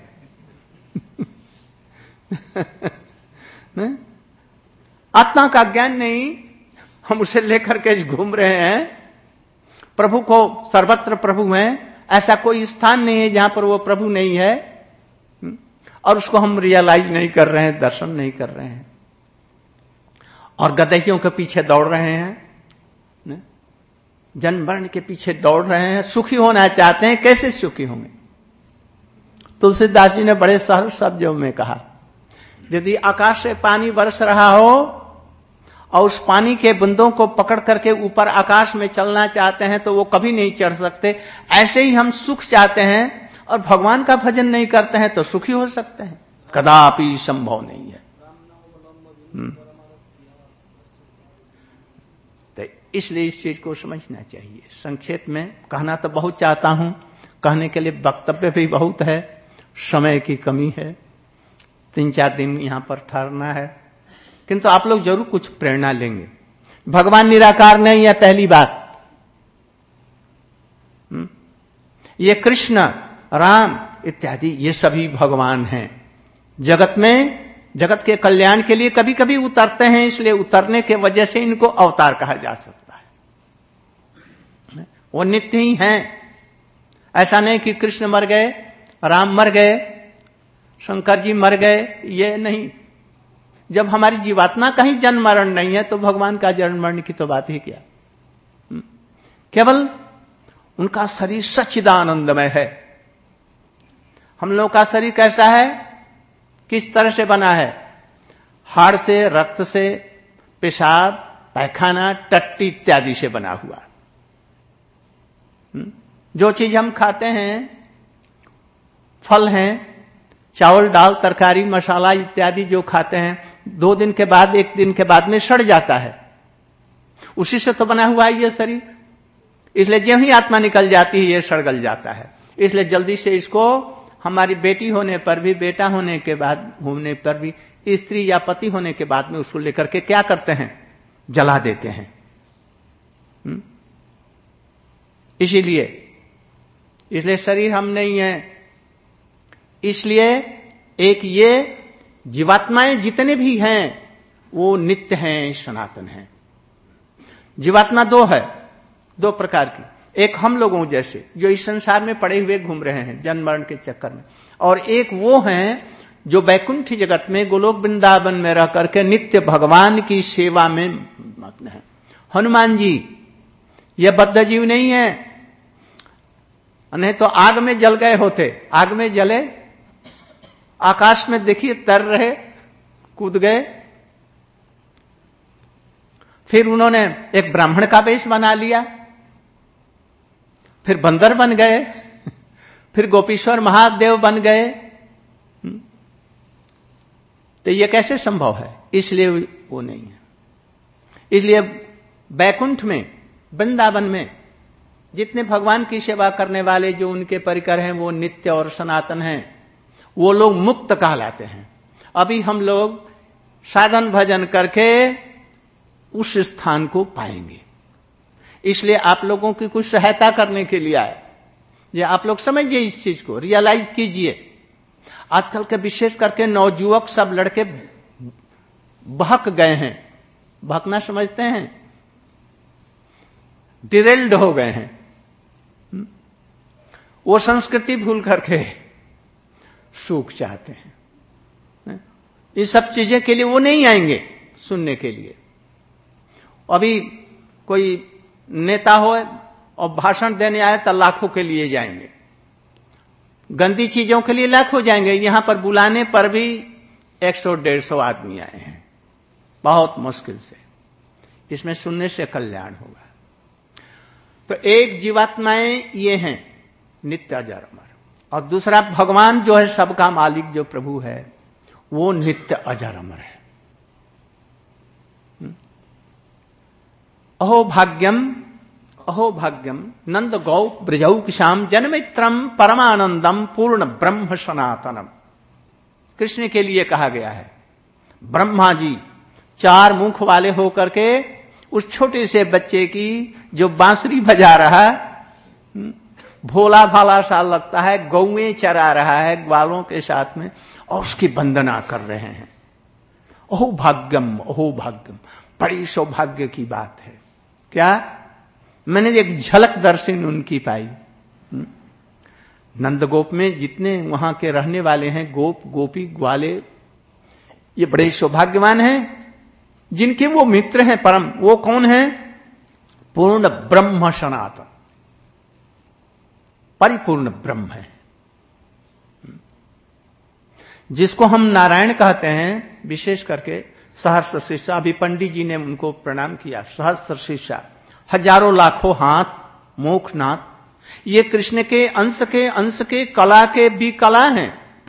आत्मा का ज्ञान नहीं, हम उसे लेकर के घूम रहे हैं। प्रभु को सर्वत्र प्रभु हैं, ऐसा कोई स्थान नहीं है जहां पर वो प्रभु नहीं है, और उसको हम रियलाइज नहीं कर रहे हैं, दर्शन नहीं कर रहे हैं, और गधइयों के पीछे दौड़ रहे हैं, जन्म मरण के पीछे दौड़ रहे हैं। सुखी होना चाहते हैं, कैसे सुखी होंगे? तुलसीदास जी ने बड़े सरल शब्दों में कहा, यदि आकाश से पानी बरस रहा हो और उस पानी के बूंदों को पकड़ करके ऊपर आकाश में चलना चाहते हैं तो वो कभी नहीं चढ़ सकते। ऐसे ही हम सुख चाहते हैं और भगवान का भजन नहीं करते हैं तो सुखी हो सकते हैं? कदापि संभव नहीं है। तो इसलिए इस चीज को समझना चाहिए। संक्षेप में कहना तो बहुत चाहता हूं, कहने के लिए वक्तव्य भी बहुत है, समय की कमी है, तीन चार दिन यहां पर ठहरना है, किंतु आप लोग जरूर कुछ प्रेरणा लेंगे। भगवान निराकार नहीं है, पहली बात। ये कृष्ण राम इत्यादि ये सभी भगवान हैं। जगत में, जगत के कल्याण के लिए कभी कभी उतरते हैं, इसलिए उतरने के वजह से इनको अवतार कहा जा सकता है। वो नित्य ही हैं। ऐसा नहीं कि कृष्ण मर गए, राम मर गए, शंकर जी मर गए, ये नहीं। जब हमारी जीवात्मा का ही जन्म मरण नहीं है तो भगवान का जन्म मरण की तो बात ही क्या। केवल उनका शरीर सच्चिदानंदमय है। हम लोग का शरीर कैसा है, किस तरह से बना है? हाड़ से, रक्त से, पेशाब, पैखाना, टट्टी इत्यादि से बना हुआ। जो चीज हम खाते हैं, फल हैं, चावल दाल तरकारी मसाला इत्यादि जो खाते हैं, दो दिन के बाद, एक दिन के बाद में सड़ जाता है। उसी से तो बना हुआ है ये शरीर। इसलिए जब ही आत्मा निकल जाती है ये सड़गल जाता है। इसलिए जल्दी से इसको हमारी बेटी होने पर भी, बेटा होने के बाद होने पर भी, स्त्री या पति होने के बाद में उसको लेकर के क्या करते हैं? जला देते हैं। इसीलिए इसलिए शरीर हम नहीं है। इसलिए एक ये जीवात्माएं जितने भी हैं वो नित्य हैं, सनातन हैं। जीवात्मा दो है, दो प्रकार की। एक हम लोगों जैसे जो इस संसार में पड़े हुए घूम रहे हैं जन्म मरण के चक्कर में, और एक वो हैं जो वैकुंठ जगत में गोलोक वृंदावन में रह करके नित्य भगवान की सेवा में मग्न है। हनुमान जी ये बद्ध जीव नहीं है, नहीं तो आग में जल गए होते। आग में जले, आकाश में देखिए तर रहे, कूद गए। फिर उन्होंने एक ब्राह्मण का वेश बना लिया, फिर बंदर बन गए, फिर गोपीश्वर महादेव बन गए। तो ये कैसे संभव है? इसलिए वो नहीं है। इसलिए बैकुंठ में, वृंदावन में जितने भगवान की सेवा करने वाले जो उनके परिकर हैं वो नित्य और सनातन हैं, वो लोग मुक्त कहलाते हैं। अभी हम लोग साधन भजन करके उस स्थान को पाएंगे। इसलिए आप लोगों की कुछ सहायता करने के लिए आए। ये आप लोग समझिए, इस चीज को रियलाइज कीजिए। आजकल के विशेष करके नवजुवक सब लड़के बहक गए हैं। बहकना समझते हैं? डिरेल्ड हो गए हैं। वो संस्कृति भूल करके सुख चाहते हैं। ये सब चीजें के लिए वो नहीं आएंगे सुनने के लिए। अभी कोई नेता हो और भाषण देने आए तो लाखों के लिए जाएंगे, गंदी चीजों के लिए लाखों जाएंगे। यहां पर बुलाने पर भी एक सौ डेढ़ सौ आदमी आए हैं, बहुत मुश्किल से। इसमें सुनने से कल्याण होगा। तो एक जीवात्माएं ये हैं नित्य अजर अमर, और दूसरा भगवान जो है सबका मालिक जो प्रभु है वो नित्य अजर अमर है। अहो भाग्यम अहो भाग्यम नंद गौ ब्रजौकशाम जन्मित्रम परमानंदम पूर्ण ब्रह्म सनातनम। कृष्ण के लिए कहा गया है। ब्रह्मा जी चार मुख वाले होकर के उस छोटे से बच्चे की जो बांसुरी बजा रहा, भोला भाला सा लगता है, गौएं चरा रहा है ग्वालों के साथ में, और उसकी वंदना कर रहे हैं। ओहो भाग्यम ओहो भाग्यम, बड़ी सौभाग्य की बात है। क्या? मैंने एक झलक दर्शन उनकी पाई। नंदगोप में जितने वहां के रहने वाले हैं, गोप गोपी ग्वाले, ये बड़े सौभाग्यवान हैं जिनके वो मित्र हैं परम। वो कौन है? पूर्ण ब्रह्म सनातन, परिपूर्ण ब्रह्म है, जिसको हम नारायण कहते हैं। विशेष करके सहस्र शीर्षा, अभी पंडित जी ने उनको प्रणाम किया। सहस्र शीर्षा, हजारों लाखों हाथ, मोखनाथ, ये कृष्ण के अंश के अंश के कला के भी कला हैं,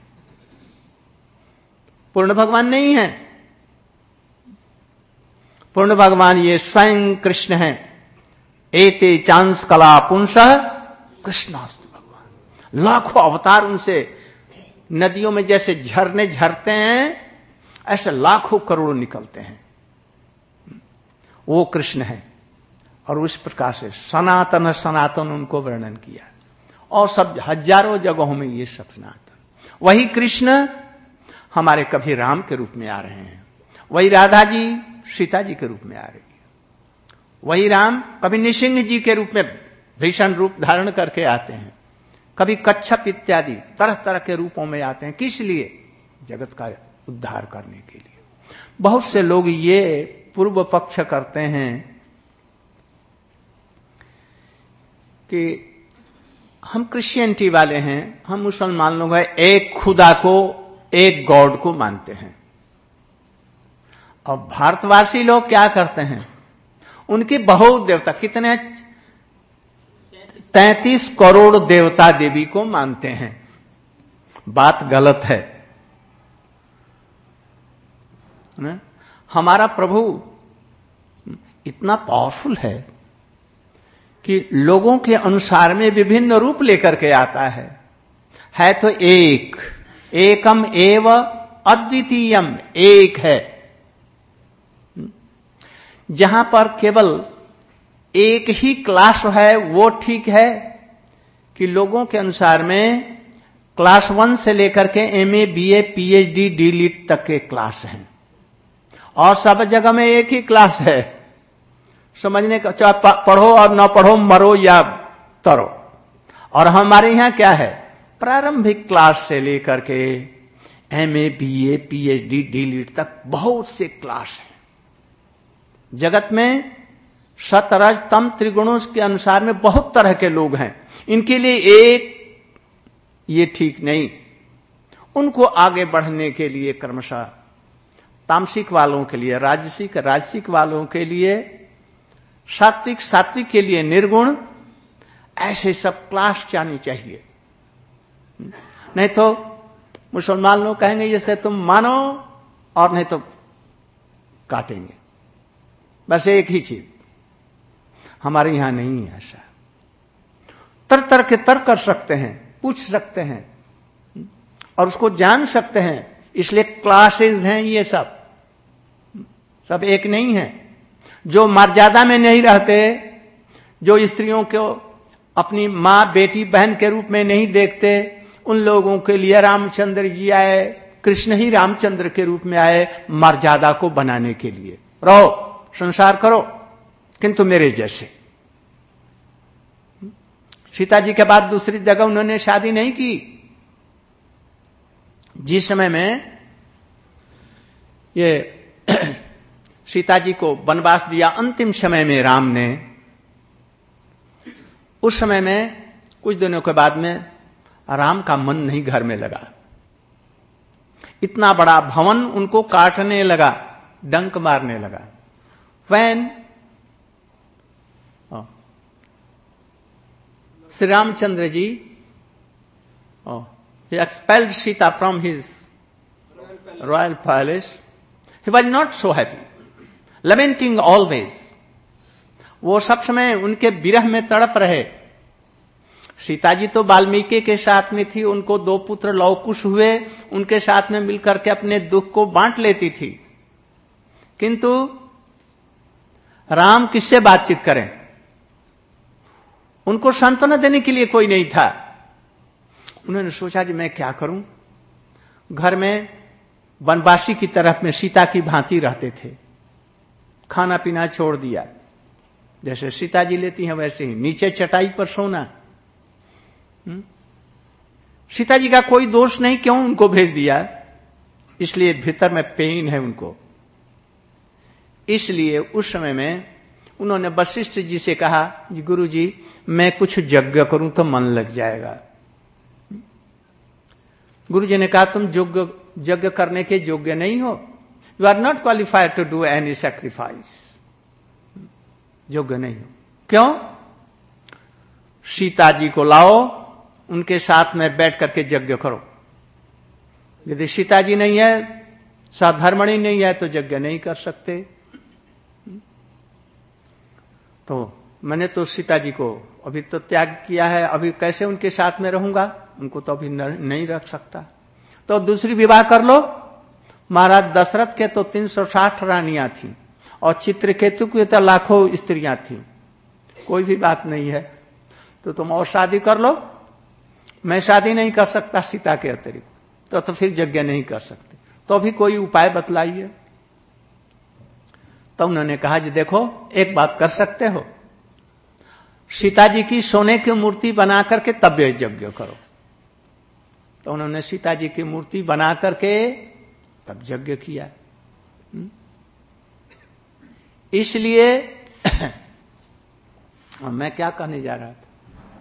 पूर्ण भगवान नहीं है। पूर्ण भगवान ये स्वयं कृष्ण है। एते चांस कला पुंसः कृष्णास्तु भगवान। लाखों अवतार उनसे, नदियों में जैसे झरने झरते हैं ऐसे लाखों करोड़ों निकलते हैं। वो कृष्ण है। और उस प्रकार से सनातन सनातन उनको वर्णन किया, और सब हजारों जगहों में ये सब सनातन। वही कृष्ण हमारे कभी राम के रूप में आ रहे हैं, वही राधा जी सीता जी के रूप में आ रही है, वही राम कभी नृसिंह जी के रूप में भीषण रूप धारण करके आते हैं, कभी कच्छप इत्यादि तरह तरह के रूपों में आते हैं। किस लिए? जगत का उद्धार करने के लिए। बहुत से लोग ये पूर्व पक्ष करते हैं कि हम क्रिश्चियनिटी वाले हैं, हम मुसलमान लोग हैं, एक खुदा को, एक गॉड को मानते हैं। और भारतवासी लोग क्या करते हैं? उनके बहुत देवता, कितने, तैंतीस करोड़ देवता देवी को मानते हैं। बात गलत है ना? हमारा प्रभु इतना पावरफुल है कि लोगों के अनुसार में विभिन्न रूप लेकर के आता है। है तो एक, एकम एव अद्वितीयम, एक है। जहां पर केवल एक ही क्लास है वो ठीक है, कि लोगों के अनुसार में क्लास वन से लेकर के एमए, बीए, पीएचडी, डीलिट तक के क्लास हैं, और सब जगह में एक ही क्लास है। समझने का, चाहे पढ़ो और ना पढ़ो, मरो या तरो। और हमारे यहां क्या है, प्रारंभिक क्लास से लेकर के एमए, बीए, पीएचडी, डीलिट तक बहुत से क्लास हैं। जगत में सतरज तम त्रिगुणों के अनुसार में बहुत तरह के लोग हैं। इनके लिए एक ये ठीक नहीं। उनको आगे बढ़ने के लिए क्रमशः तामसिक वालों के लिए राजसिक, राजसिक वालों के लिए सात्विक, सात्विक के लिए निर्गुण, ऐसे सब क्लास जानी चाहिए। नहीं तो मुसलमान लोग कहेंगे जैसे तुम मानो और नहीं तो काटेंगे, बस एक ही चीज। हमारे यहां नहीं है ऐसा। तरह तरह के तर्क कर सकते हैं, पूछ सकते हैं और उसको जान सकते हैं, इसलिए क्लासेस हैं ये सब, सब एक नहीं है। जो मर्यादा में नहीं रहते, जो स्त्रियों को अपनी मां, बेटी, बहन के रूप में नहीं देखते, उन लोगों के लिए रामचंद्र जी आए, कृष्ण ही रामचंद्र के रूप में आए मर्यादा को बनाने के लिए। रहो, संसार करो, किंतु मेरे जैसे। सीता जी के बाद दूसरी जगह उन्होंने शादी नहीं की। जिस समय में ये सीता जी को वनवास दिया अंतिम समय में राम ने, उस समय में कुछ दिनों के बाद में राम का मन नहीं घर में लगा। इतना बड़ा भवन उनको काटने लगा, डंक मारने लगा। When Shri Ramchandra ji oh, he expelled Sita from his royal palace, he was not so happy, lamenting always. वो सब समय उनके विरह में तड़प रहे। सीता जी तो वाल्मीकि के साथ में थी, उनको दो पुत्र लवकुश हुए, उनके साथ में मिलकर के अपने दुख को बांट लेती थी। किंतु राम किससे बातचीत करें, उनको सांत्वना देने के लिए कोई नहीं था। उन्होंने सोचा कि मैं क्या करूं। घर में वनवासी की तरफ में सीता की भांति रहते थे, खाना पीना छोड़ दिया, जैसे सीता जी लेती हैं वैसे ही, नीचे चटाई पर सोना। सीता जी का कोई दोष नहीं, क्यों उनको भेज दिया, इसलिए भीतर में पेन है उनको। इसलिए उस समय में उन्होंने वशिष्ठ जी से कहा, जी गुरु जी मैं कुछ यज्ञ करूं तो मन लग जाएगा। गुरु जी ने कहा तुम यज्ञ यज्ञ करने के योग्य नहीं हो, you are not qualified to do any sacrifice, योग्य नहीं हो। क्यों? सीता जी को लाओ, उनके साथ में बैठ करके यज्ञ करो। यदि सीता जी नहीं है, साधर्मणी नहीं है, तो यज्ञ नहीं कर सकते। तो मैंने तो सीता जी को अभी तो त्याग किया है, अभी कैसे उनके साथ में रहूंगा, उनको तो अभी नहीं रख सकता, तो दूसरी विवाह कर लो। महाराज दशरथ के तो तीन सौ साठ रानियां थी और चित्रकेतु की तो लाखों स्त्रियां थी, कोई भी बात नहीं है, तो तुम और शादी कर लो। मैं शादी नहीं कर सकता सीता के अतिरिक्त, तो, तो फिर यज्ञ नहीं कर सकते, तो भी कोई उपाय बतलाइए। तो उन्होंने कहा जी देखो एक बात कर सकते हो, सीता जी की सोने की मूर्ति बना करके तब यज्ञ करो। तो उन्होंने सीता जी की मूर्ति बना करके तब यज्ञ किया। इसलिए मैं क्या कहने जा रहा था,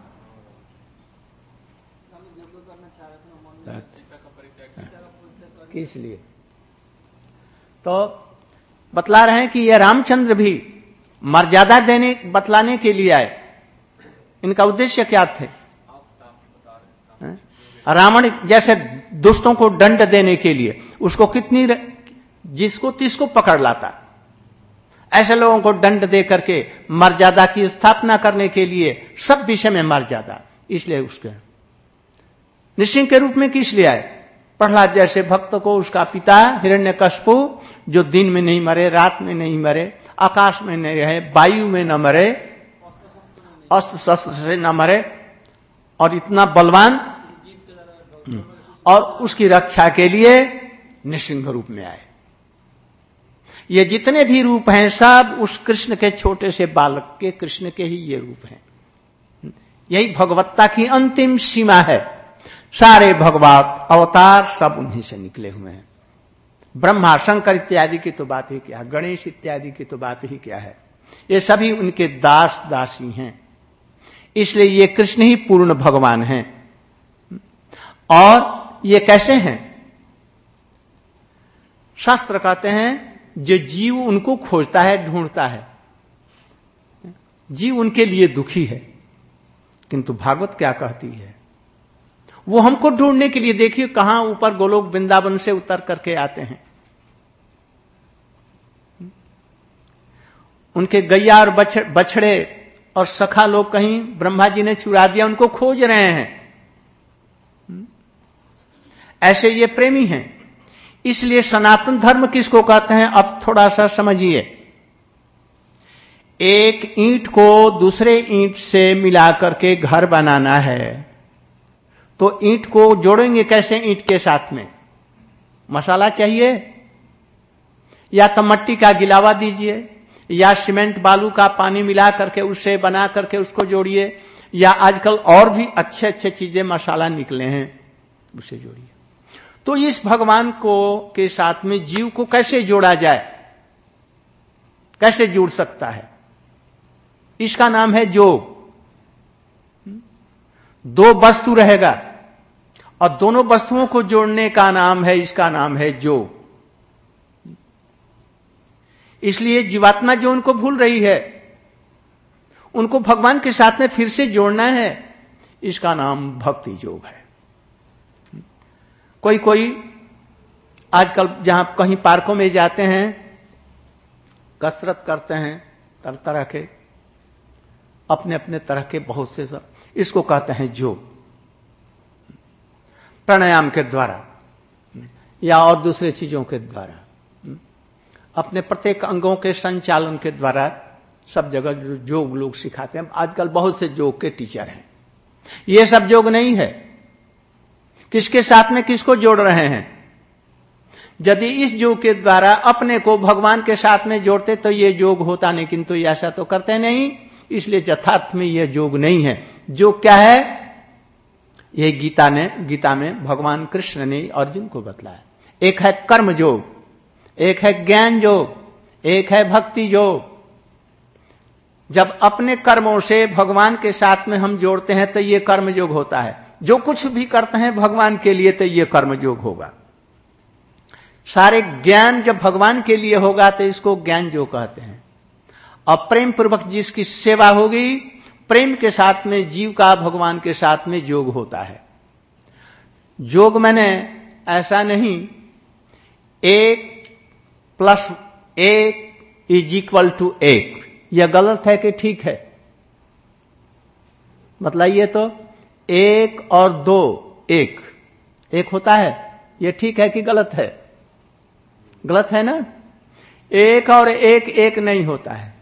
किस लिए, तो बतला रहे हैं कि ये रामचंद्र भी मर्यादा देने बतलाने के लिए आए। इनका उद्देश्य क्या थे? रावण जैसे दुष्टों को दंड देने के लिए, उसको कितनी जिसको तिसको पकड़ लाता, ऐसे लोगों को दंड दे करके मर्यादा की स्थापना करने के लिए, सब विषय में मर्यादा। इसलिए उसके निश्चिंत के रूप में किस लिए आए? प्रहलाद जैसे भक्त को उसका पिता हिरण्यकश्यपु, जो दिन में नहीं मरे, रात में नहीं मरे, आकाश में नहीं रहे, वायु में न मरे, अस्त्र शस्त्र से न मरे, और इतना बलवान, और उसकी रक्षा के लिए निसिंह रूप में आए। ये जितने भी रूप हैं सब उस कृष्ण के छोटे से बालक के कृष्ण के ही ये रूप हैं। यही भगवत्ता की अंतिम सीमा है। सारे भगवत अवतार सब उन्हीं से निकले हुए हैं। ब्रह्मा शंकर इत्यादि की तो बात ही क्या है, गणेश इत्यादि की तो बात ही क्या है, ये सभी उनके दास दासी हैं। इसलिए ये कृष्ण ही पूर्ण भगवान हैं। और ये कैसे हैं? शास्त्र कहते हैं जो जीव उनको खोजता है, ढूंढता है, जीव उनके लिए दुखी है। किंतु भागवत क्या कहती है? वो हमको ढूंढने के लिए, देखिए कहां ऊपर गोलोक वृंदावन से उतर करके आते हैं। उनके गैया और बछड़े और सखा लोग कहीं ब्रह्मा जी ने चुरा दिया, उनको खोज रहे हैं। ऐसे ये प्रेमी हैं। इसलिए सनातन धर्म किसको कहते हैं? अब थोड़ा सा समझिए। एक ईंट को दूसरे ईंट से मिलाकर के घर बनाना है तो ईंट को जोड़ेंगे कैसे? ईंट के साथ में मसाला चाहिए, या तो मट्टी का गिलावा दीजिए, या सीमेंट बालू का पानी मिला करके उससे बना करके उसको जोड़िए, या आजकल और भी अच्छे अच्छे चीजें मसाला निकले हैं उसे जोड़िए। तो इस भगवान को के साथ में जीव को कैसे जोड़ा जाए, कैसे जुड़ सकता है? इसका नाम है योग। दो वस्तु रहेगा और दोनों वस्तुओं को जोड़ने का नाम है, इसका नाम है योग। इसलिए जीवात्मा जो उनको भूल रही है, उनको भगवान के साथ में फिर से जोड़ना है, इसका नाम भक्ति योग है। कोई कोई आजकल जहां कहीं पार्कों में जाते हैं, कसरत करते हैं, तरह तरह के अपने अपने तरह के बहुत से सब, इसको कहते हैं योग। प्राणायाम के द्वारा या और दूसरे चीजों के द्वारा, अपने प्रत्येक अंगों के संचालन के द्वारा सब जगह योग लोग सिखाते हैं। आजकल बहुत से योग के टीचर हैं। ये सब योग नहीं है। किसके साथ में किसको जोड़ रहे हैं? यदि इस योग के द्वारा अपने को भगवान के साथ में जोड़ते तो ये योग होता नहीं, किंतु ऐसा तो करते नहीं। इसलिए यथार्थ में यह योग नहीं है। योग क्या है? यह गीता ने गीता में भगवान कृष्ण ने अर्जुन को बतलाया। एक है कर्म योग, एक है ज्ञान योग, एक है भक्ति योग। जब अपने कर्मों से भगवान के साथ में हम जोड़ते हैं तो ये कर्म योग होता है। जो कुछ भी करते हैं भगवान के लिए तो ये कर्म योग होगा। सारे ज्ञान जब भगवान के लिए होगा तो इसको ज्ञान योग कहते हैं। और प्रेम पूर्वक जिसकी सेवा होगी, प्रेम के साथ में जीव का भगवान के साथ में योग होता है। योग मैंने ऐसा नहीं एक प्लस एक इज इक्वल टू एक, यह गलत है कि ठीक है? बतलाइए तो। एक और दो एक एक होता है, यह ठीक है कि गलत है? गलत है ना। एक और एक एक नहीं होता है।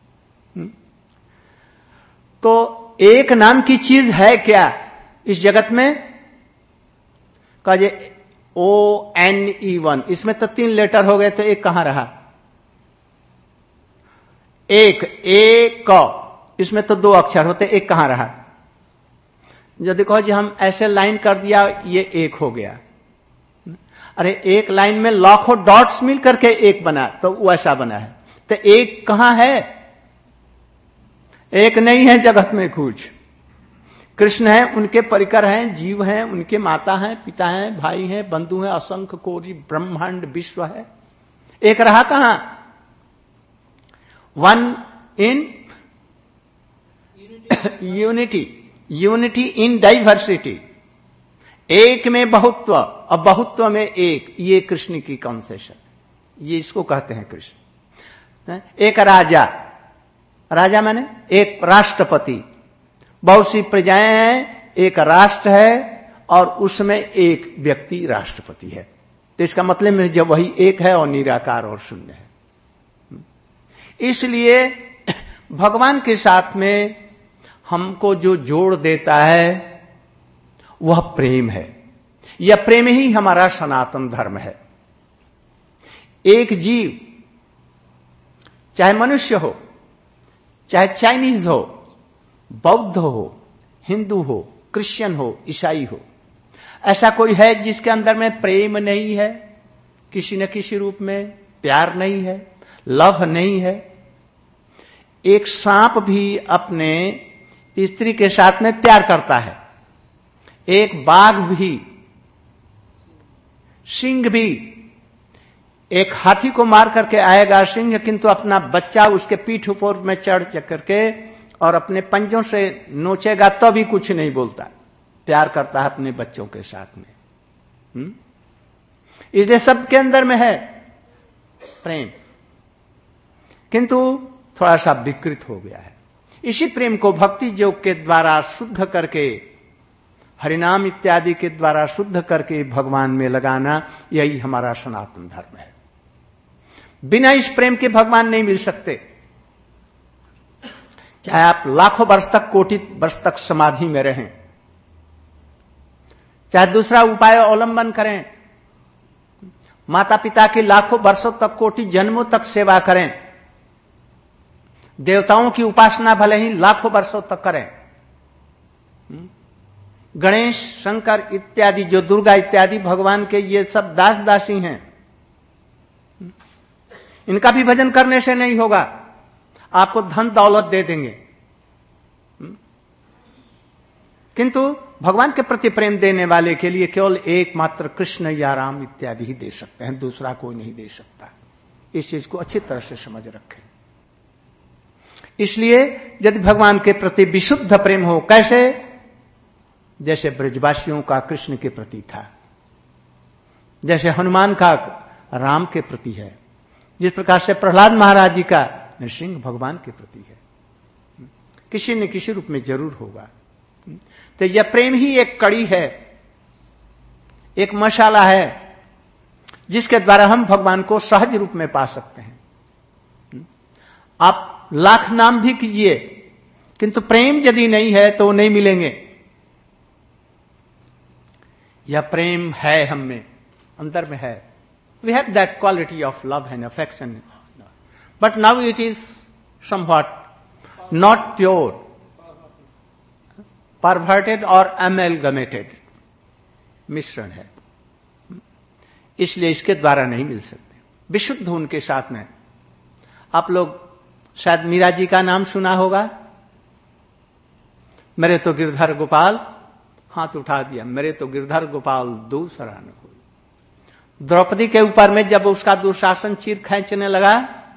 तो एक नाम की चीज है क्या इस जगत में? कहे ओ एन ई वन, इसमें तो तीन लेटर हो गए तो एक कहां रहा? एक एक क, इसमें तो दो अक्षर होते, एक कहां रहा? यदि कहो जी हम ऐसे लाइन कर दिया ये एक हो गया। अरे एक लाइन में लाखों डॉट्स मिल करके एक बना तो वैसा बना है, तो एक कहां है? एक नहीं है जगत में कुछ। कृष्ण है, उनके परिकर हैं, जीव हैं, उनके माता हैं, पिता हैं, भाई हैं, बंधु हैं, असंख्य कोटि ब्रह्मांड विश्व है। एक रहा कहां? One in unity, unity in diversity. एक में बहुत्व और बहुत्व में एक, ये कृष्ण की कॉन्सेप्शन, ये इसको कहते हैं कृष्ण। एक राजा, राजा माने एक राष्ट्रपति, बहुत सी प्रजाएं हैं, एक राष्ट्र है और उसमें एक व्यक्ति राष्ट्रपति है। तो इसका मतलब है जब वही एक है और निराकार और शून्य है। इसलिए भगवान के साथ में हमको जो जोड़ देता है वह प्रेम है। यह प्रेम ही हमारा सनातन धर्म है। एक जीव चाहे मनुष्य हो, चाहे चाइनीज हो, बौद्ध हो, हिंदू हो, क्रिश्चियन हो, ईसाई हो, ऐसा कोई है जिसके अंदर में प्रेम नहीं है, किसी न किसी रूप में प्यार नहीं है, लव नहीं है। एक सांप भी अपने स्त्री के साथ में प्यार करता है, एक बाघ भी, सिंह भी, एक हाथी को मार करके आएगा सिंह, किंतु अपना बच्चा उसके पीठ ऊपर में चढ़ करके और अपने पंजों से नोचेगा तो भी कुछ नहीं बोलता, प्यार करता है अपने बच्चों के साथ में। हुँ? इसलिए सबके अंदर में है प्रेम, किंतु थोड़ा सा विकृत हो गया है। इसी प्रेम को भक्ति योग के द्वारा शुद्ध करके, हरिनाम इत्यादि के द्वारा शुद्ध करके भगवान में लगाना, यही हमारा सनातन धर्म है। बिना इस प्रेम के भगवान नहीं मिल सकते। चाहे आप लाखों वर्ष तक, कोटि वर्ष तक समाधि में रहें, चाहे दूसरा उपाय अवलंबन करें, माता पिता की लाखों वर्षों तक, कोटि जन्मों तक सेवा करें, देवताओं की उपासना भले ही लाखों वर्षों तक करें, गणेश, शंकर इत्यादि, जो दुर्गा इत्यादि भगवान के ये सब दास दासी हैं, इनका भी भजन करने से नहीं होगा। आपको धन दौलत दे देंगे, किंतु भगवान के प्रति प्रेम देने वाले के लिए केवल एकमात्र कृष्ण या राम इत्यादि ही दे सकते हैं, दूसरा कोई नहीं दे सकता। इस चीज को अच्छी तरह से समझ रखें। इसलिए यदि भगवान के प्रति विशुद्ध प्रेम हो, कैसे? जैसे ब्रजवासियों का कृष्ण के प्रति था, जैसे हनुमान का राम के प्रति है, जिस प्रकार से प्रहलाद महाराज जी का नृसिंह भगवान के प्रति है, किसी न किसी रूप में जरूर होगा। तो यह प्रेम ही एक कड़ी है, एक मसाला है, जिसके द्वारा हम भगवान को सहज रूप में पा सकते हैं। आप लाख नाम भी कीजिए, किंतु प्रेम यदि नहीं है तो नहीं मिलेंगे। यह प्रेम है हम में, अंदर में है। We have that quality of love and affection, but now it is somewhat not pure, perverted or amalgamated, मिश्रण है, इसलिए इसके द्वारा नहीं मिल सकते। विशुद्ध उनके साथ में। आप लोग शायद मीरा जी का नाम सुना होगा, मेरे तो गिरधर गोपाल, हाथ उठा दिया, मेरे तो गिरधर गोपाल दूसरा न हो। द्रौपदी के ऊपर में जब उसका दुशासन चीर खींचने लगा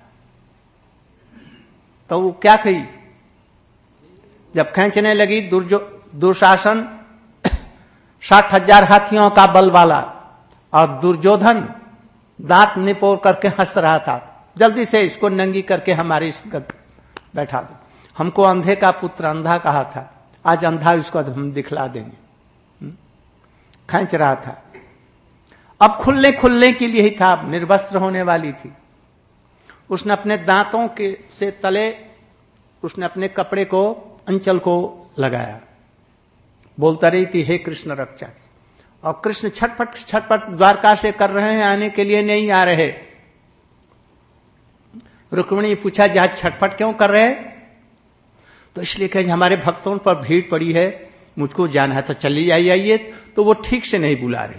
तो वो क्या कही? जब खींचने लगी, दुशासन साठ हजार हाथियों का बल वाला और दुर्योधन दांत निपोर करके हंस रहा था, जल्दी से इसको नंगी करके हमारे इस बैठा दो। हमको अंधे का पुत्र अंधा कहा था, आज अंधा इसको हम दिखला देंगे। खींच रहा था, अब खुलने खुलने के लिए ही था, निर्वस्त्र होने वाली थी। उसने अपने दांतों के से तले उसने अपने कपड़े को, अंचल को लगाया, बोलता रही थी, हे कृष्ण रक्षा। और कृष्ण छटपट छटपट द्वारका से कर रहे हैं, आने के लिए नहीं आ रहे। रुक्मिणी पूछा, जहां छटपट क्यों कर रहे? तो इसलिए कहे हमारे भक्तों पर भीड़ पड़ी है, मुझको जाना है, तो चली आइए। तो वो ठीक से नहीं बुला रही।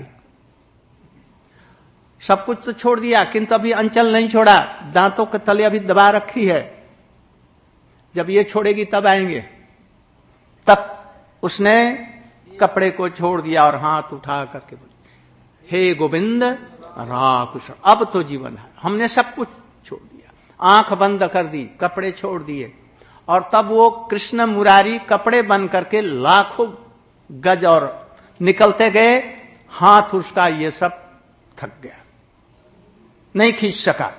सब कुछ तो छोड़ दिया, किंतु अभी अंचल नहीं छोड़ा, दांतों के तले अभी दबा रखी है। जब ये छोड़ेगी तब आएंगे। तब उसने कपड़े को छोड़ दिया और हाथ उठा करके बोली, हे गोविंद राकृष्ण, अब तो जीवन है। हमने सब कुछ छोड़ दिया, आंख बंद कर दी, कपड़े छोड़ दिए। और तब वो कृष्ण मुरारी कपड़े बंद करके लाखों गज और निकलते गए, हाथ उसका ये सब थक गया, नहीं खींच सका।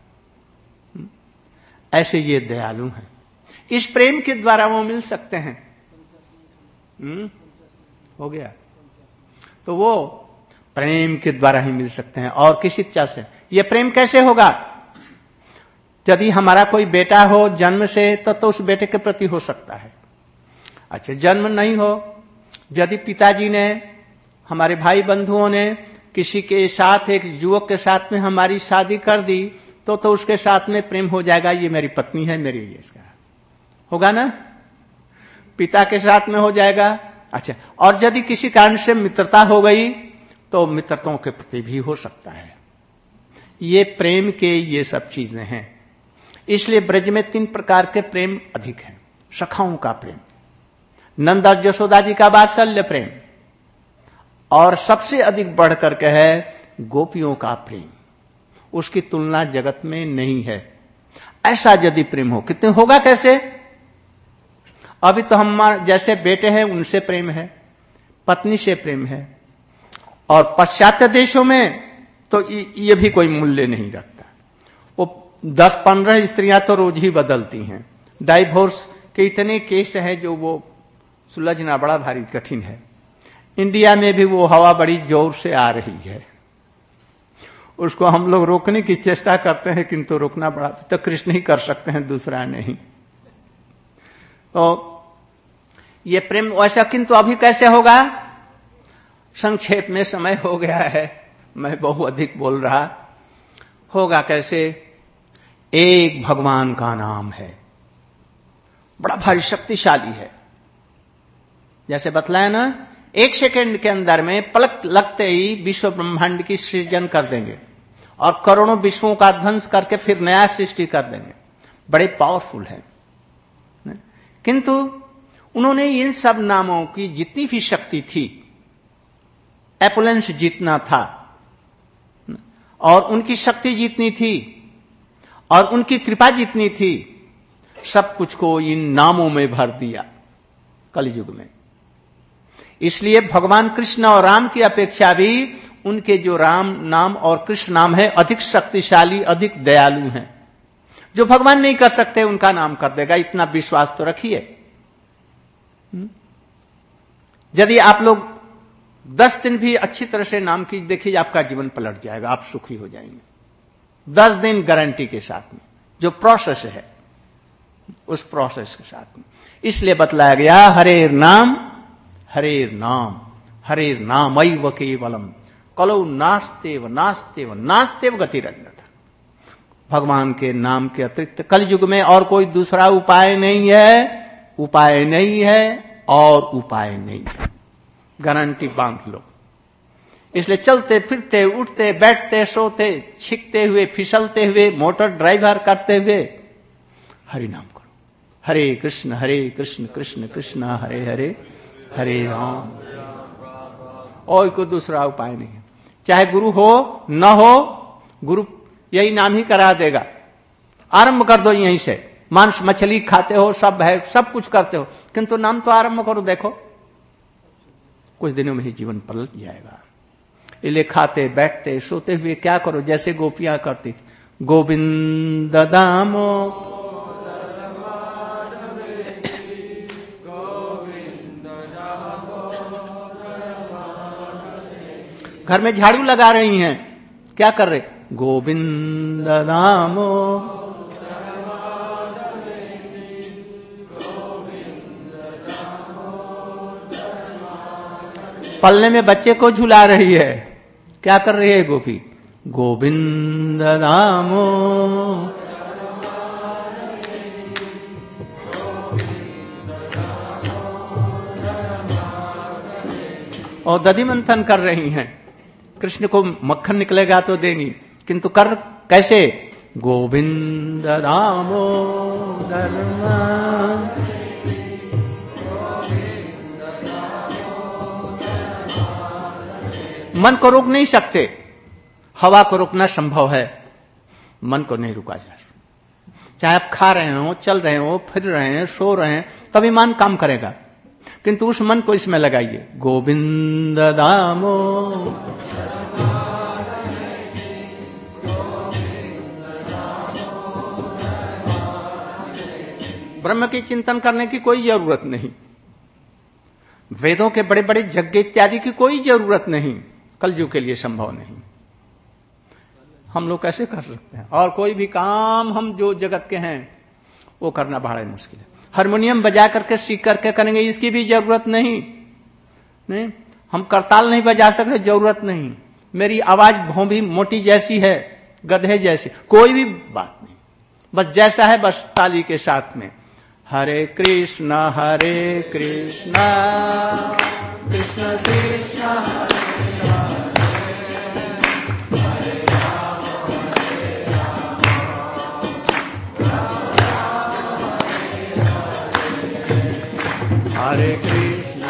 ऐसे ये दयालु हैं, इस प्रेम के द्वारा वो मिल सकते हैं। हम्म हो गया, तो वो प्रेम के द्वारा ही मिल सकते हैं और किसी इच्छा से। ये प्रेम कैसे होगा? यदि हमारा कोई बेटा हो जन्म से, तो, तो उस बेटे के प्रति हो सकता है। अच्छा, जन्म नहीं हो, यदि पिताजी ने, हमारे भाई बंधुओं ने किसी के साथ, एक युवक के साथ में हमारी शादी कर दी, तो तो उसके साथ में प्रेम हो जाएगा, ये मेरी पत्नी है, मेरी ये इसका होगा ना। पिता के साथ में हो जाएगा। अच्छा, और यदि किसी कारण से मित्रता हो गई तो मित्रताओं के प्रति भी हो सकता है। ये प्रेम के ये सब चीजें हैं। इसलिए ब्रज में तीन प्रकार के प्रेम अधिक हैं। सखाओं का प्रेम, नंद और यशोदा जी का वात्सल्य प्रेम, और सबसे अधिक बढ़ करके है गोपियों का प्रेम। उसकी तुलना जगत में नहीं है। ऐसा यदि प्रेम हो, कितने होगा कैसे? अभी तो हम जैसे बेटे हैं उनसे प्रेम है, पत्नी से प्रेम है, और पाश्चात्य देशों में तो ये भी कोई मूल्य नहीं रखता। वो दस पंद्रह स्त्रियां तो रोज ही बदलती हैं। डाइवोर्स के इतने केस हैं जो वो सुलझना बड़ा भारी कठिन है। इंडिया में भी वो हवा बड़ी जोर से आ रही है, उसको हम लोग रोकने की चेष्टा करते हैं, किंतु रोकना बड़ा तो कृष्ण ही कर सकते हैं, दूसरा नहीं। तो ये प्रेम वैसा, किंतु अभी कैसे होगा? संक्षेप में समय हो गया है, मैं बहु अधिक बोल रहा। होगा कैसे? एक भगवान का नाम है, बड़ा भारी शक्तिशाली है। जैसे बतलाया ना, एक सेकंड के अंदर में पलक लगते ही विश्व ब्रह्मांड की सृजन कर देंगे और करोड़ों विश्वों का ध्वंस करके फिर नया सृष्टि कर देंगे। बड़े पावरफुल है। किंतु उन्होंने इन सब नामों की जितनी भी शक्ति थी, एपुलेंस जितना था, और उनकी शक्ति जितनी थी, और उनकी कृपा जितनी थी, सब कुछ को इन नामों में भर दिया कलयुग में। इसलिए भगवान कृष्ण और राम की अपेक्षा भी उनके जो राम नाम और कृष्ण नाम है अधिक शक्तिशाली, अधिक दयालु हैं। जो भगवान नहीं कर सकते उनका नाम कर देगा, इतना विश्वास तो रखिए। यदि आप लोग दस दिन भी अच्छी तरह से नाम की देखिए, आपका जीवन पलट जाएगा, आप सुखी हो जाएंगे। दस दिन गारंटी के साथ में, जो प्रोसेस है उस प्रोसेस के साथ में। इसलिए बतलाया गया हरेर नाम हरेर नाम हरेर नाम ऐव केवलम कलौ नास्तेव नास्तेव नास्तेव गतिरन्यथा। भगवान के नाम के अतिरिक्त कलयुग में और कोई दूसरा उपाय नहीं है, उपाय नहीं है और उपाय नहीं है। गारंटी बांध लो। इसलिए चलते फिरते उठते बैठते सोते छिकते हुए फिसलते हुए मोटर ड्राइवर करते हुए हरि नाम करो। हरे कृष्ण हरे कृष्ण कृष्ण कृष्ण हरे हरे हरे राम। और कोई दूसरा उपाय नहीं है। चाहे गुरु हो न हो, गुरु यही नाम ही करा देगा। आरंभ कर दो यहीं से। मांस मछली खाते हो, सब है, सब कुछ करते हो, किंतु नाम तो आरंभ करो। देखो कुछ दिनों में ही जीवन पलट जाएगा। इसलिए खाते बैठते सोते हुए क्या करो, जैसे गोपियां करती थी, गोविंद दामो घर में झाड़ू लगा रही हैं, क्या कर रहे? गोविंद नामो। पलने में बच्चे को झुला रही है, क्या कर रही है गोपी? गोविंद नामो। और दधि मंथन कर रही हैं। कृष्ण को मक्खन निकलेगा तो देंगी, किंतु कर कैसे? गोविंद दामो धर्मा। मन को रोक नहीं सकते, हवा को रोकना संभव है, मन को नहीं रुका जा सकता। चाहे आप खा रहे हो, चल रहे हो, फिर रहे हैं, सो रहे हैं, तभी मन काम करेगा, किंतु उस मन को इसमें लगाइए, गोविंद दामो। ब्रह्म की चिंतन करने की कोई जरूरत नहीं, वेदों के बड़े बड़े यज्ञ इत्यादि की कोई जरूरत नहीं, कलयुग के लिए संभव नहीं। हम लोग कैसे कर सकते हैं? और कोई भी काम हम जो जगत के हैं वो करना बड़ा मुश्किल है। हारमोनियम बजा करके सीख करके करेंगे, इसकी भी जरूरत नहीं। नहीं, हम करताल नहीं बजा सकते, जरूरत नहीं। मेरी आवाज भौं भी मोटी जैसी है, गधे जैसे, कोई भी बात नहीं, बस जैसा है बस ताली के साथ में। हरे कृष्ण हरे कृष्ण कृष्ण कृष्ण हरे Krishna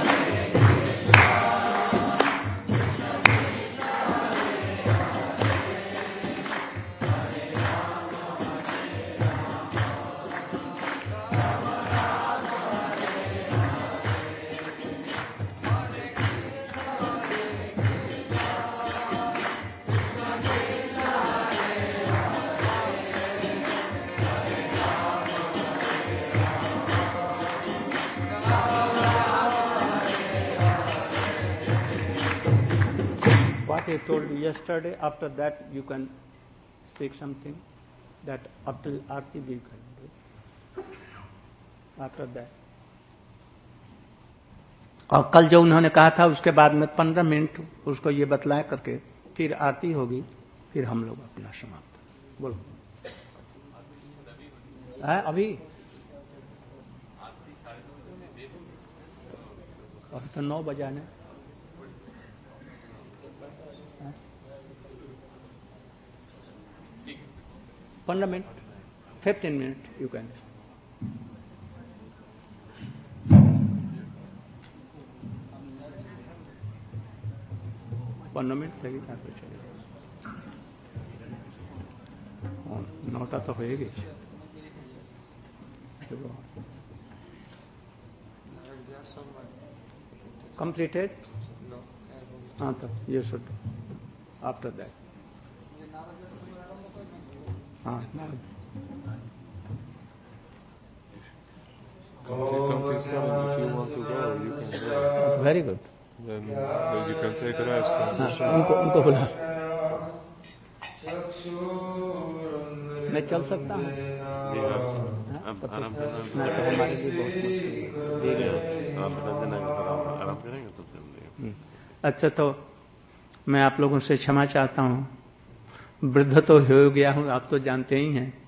What I told you yesterday, after that you can speak something that up till Aarti we can do. After that. और कल जो उन्होंने कहा था उसके बाद में पंद्रह मिनट उसको ये बतलाया करके फिर आरती होगी, फिर हम लोग अपना समाप्त। बोलो है अभी अभी तो नौ बजाने, पंद्रह minute, fifteen minute you can. पंद्रह मिनट सही था तो चलेगा, नौटा तो होएगी। कंप्लीटेड? हाँ तो ये शुड आफ्टर दैट। हाँ very good, then you can take a rest. हाँ, उनको उनको बुला, मैं चल सकता हूँ। हाँ, तो आराम मैं तो हमारे लिए बहुत मुश्किल है। अच्छा तो मैं आप लोगों से क्षमा चाहता हूँ, वृद्ध तो हो गया हूँ, आप तो जानते ही हैं।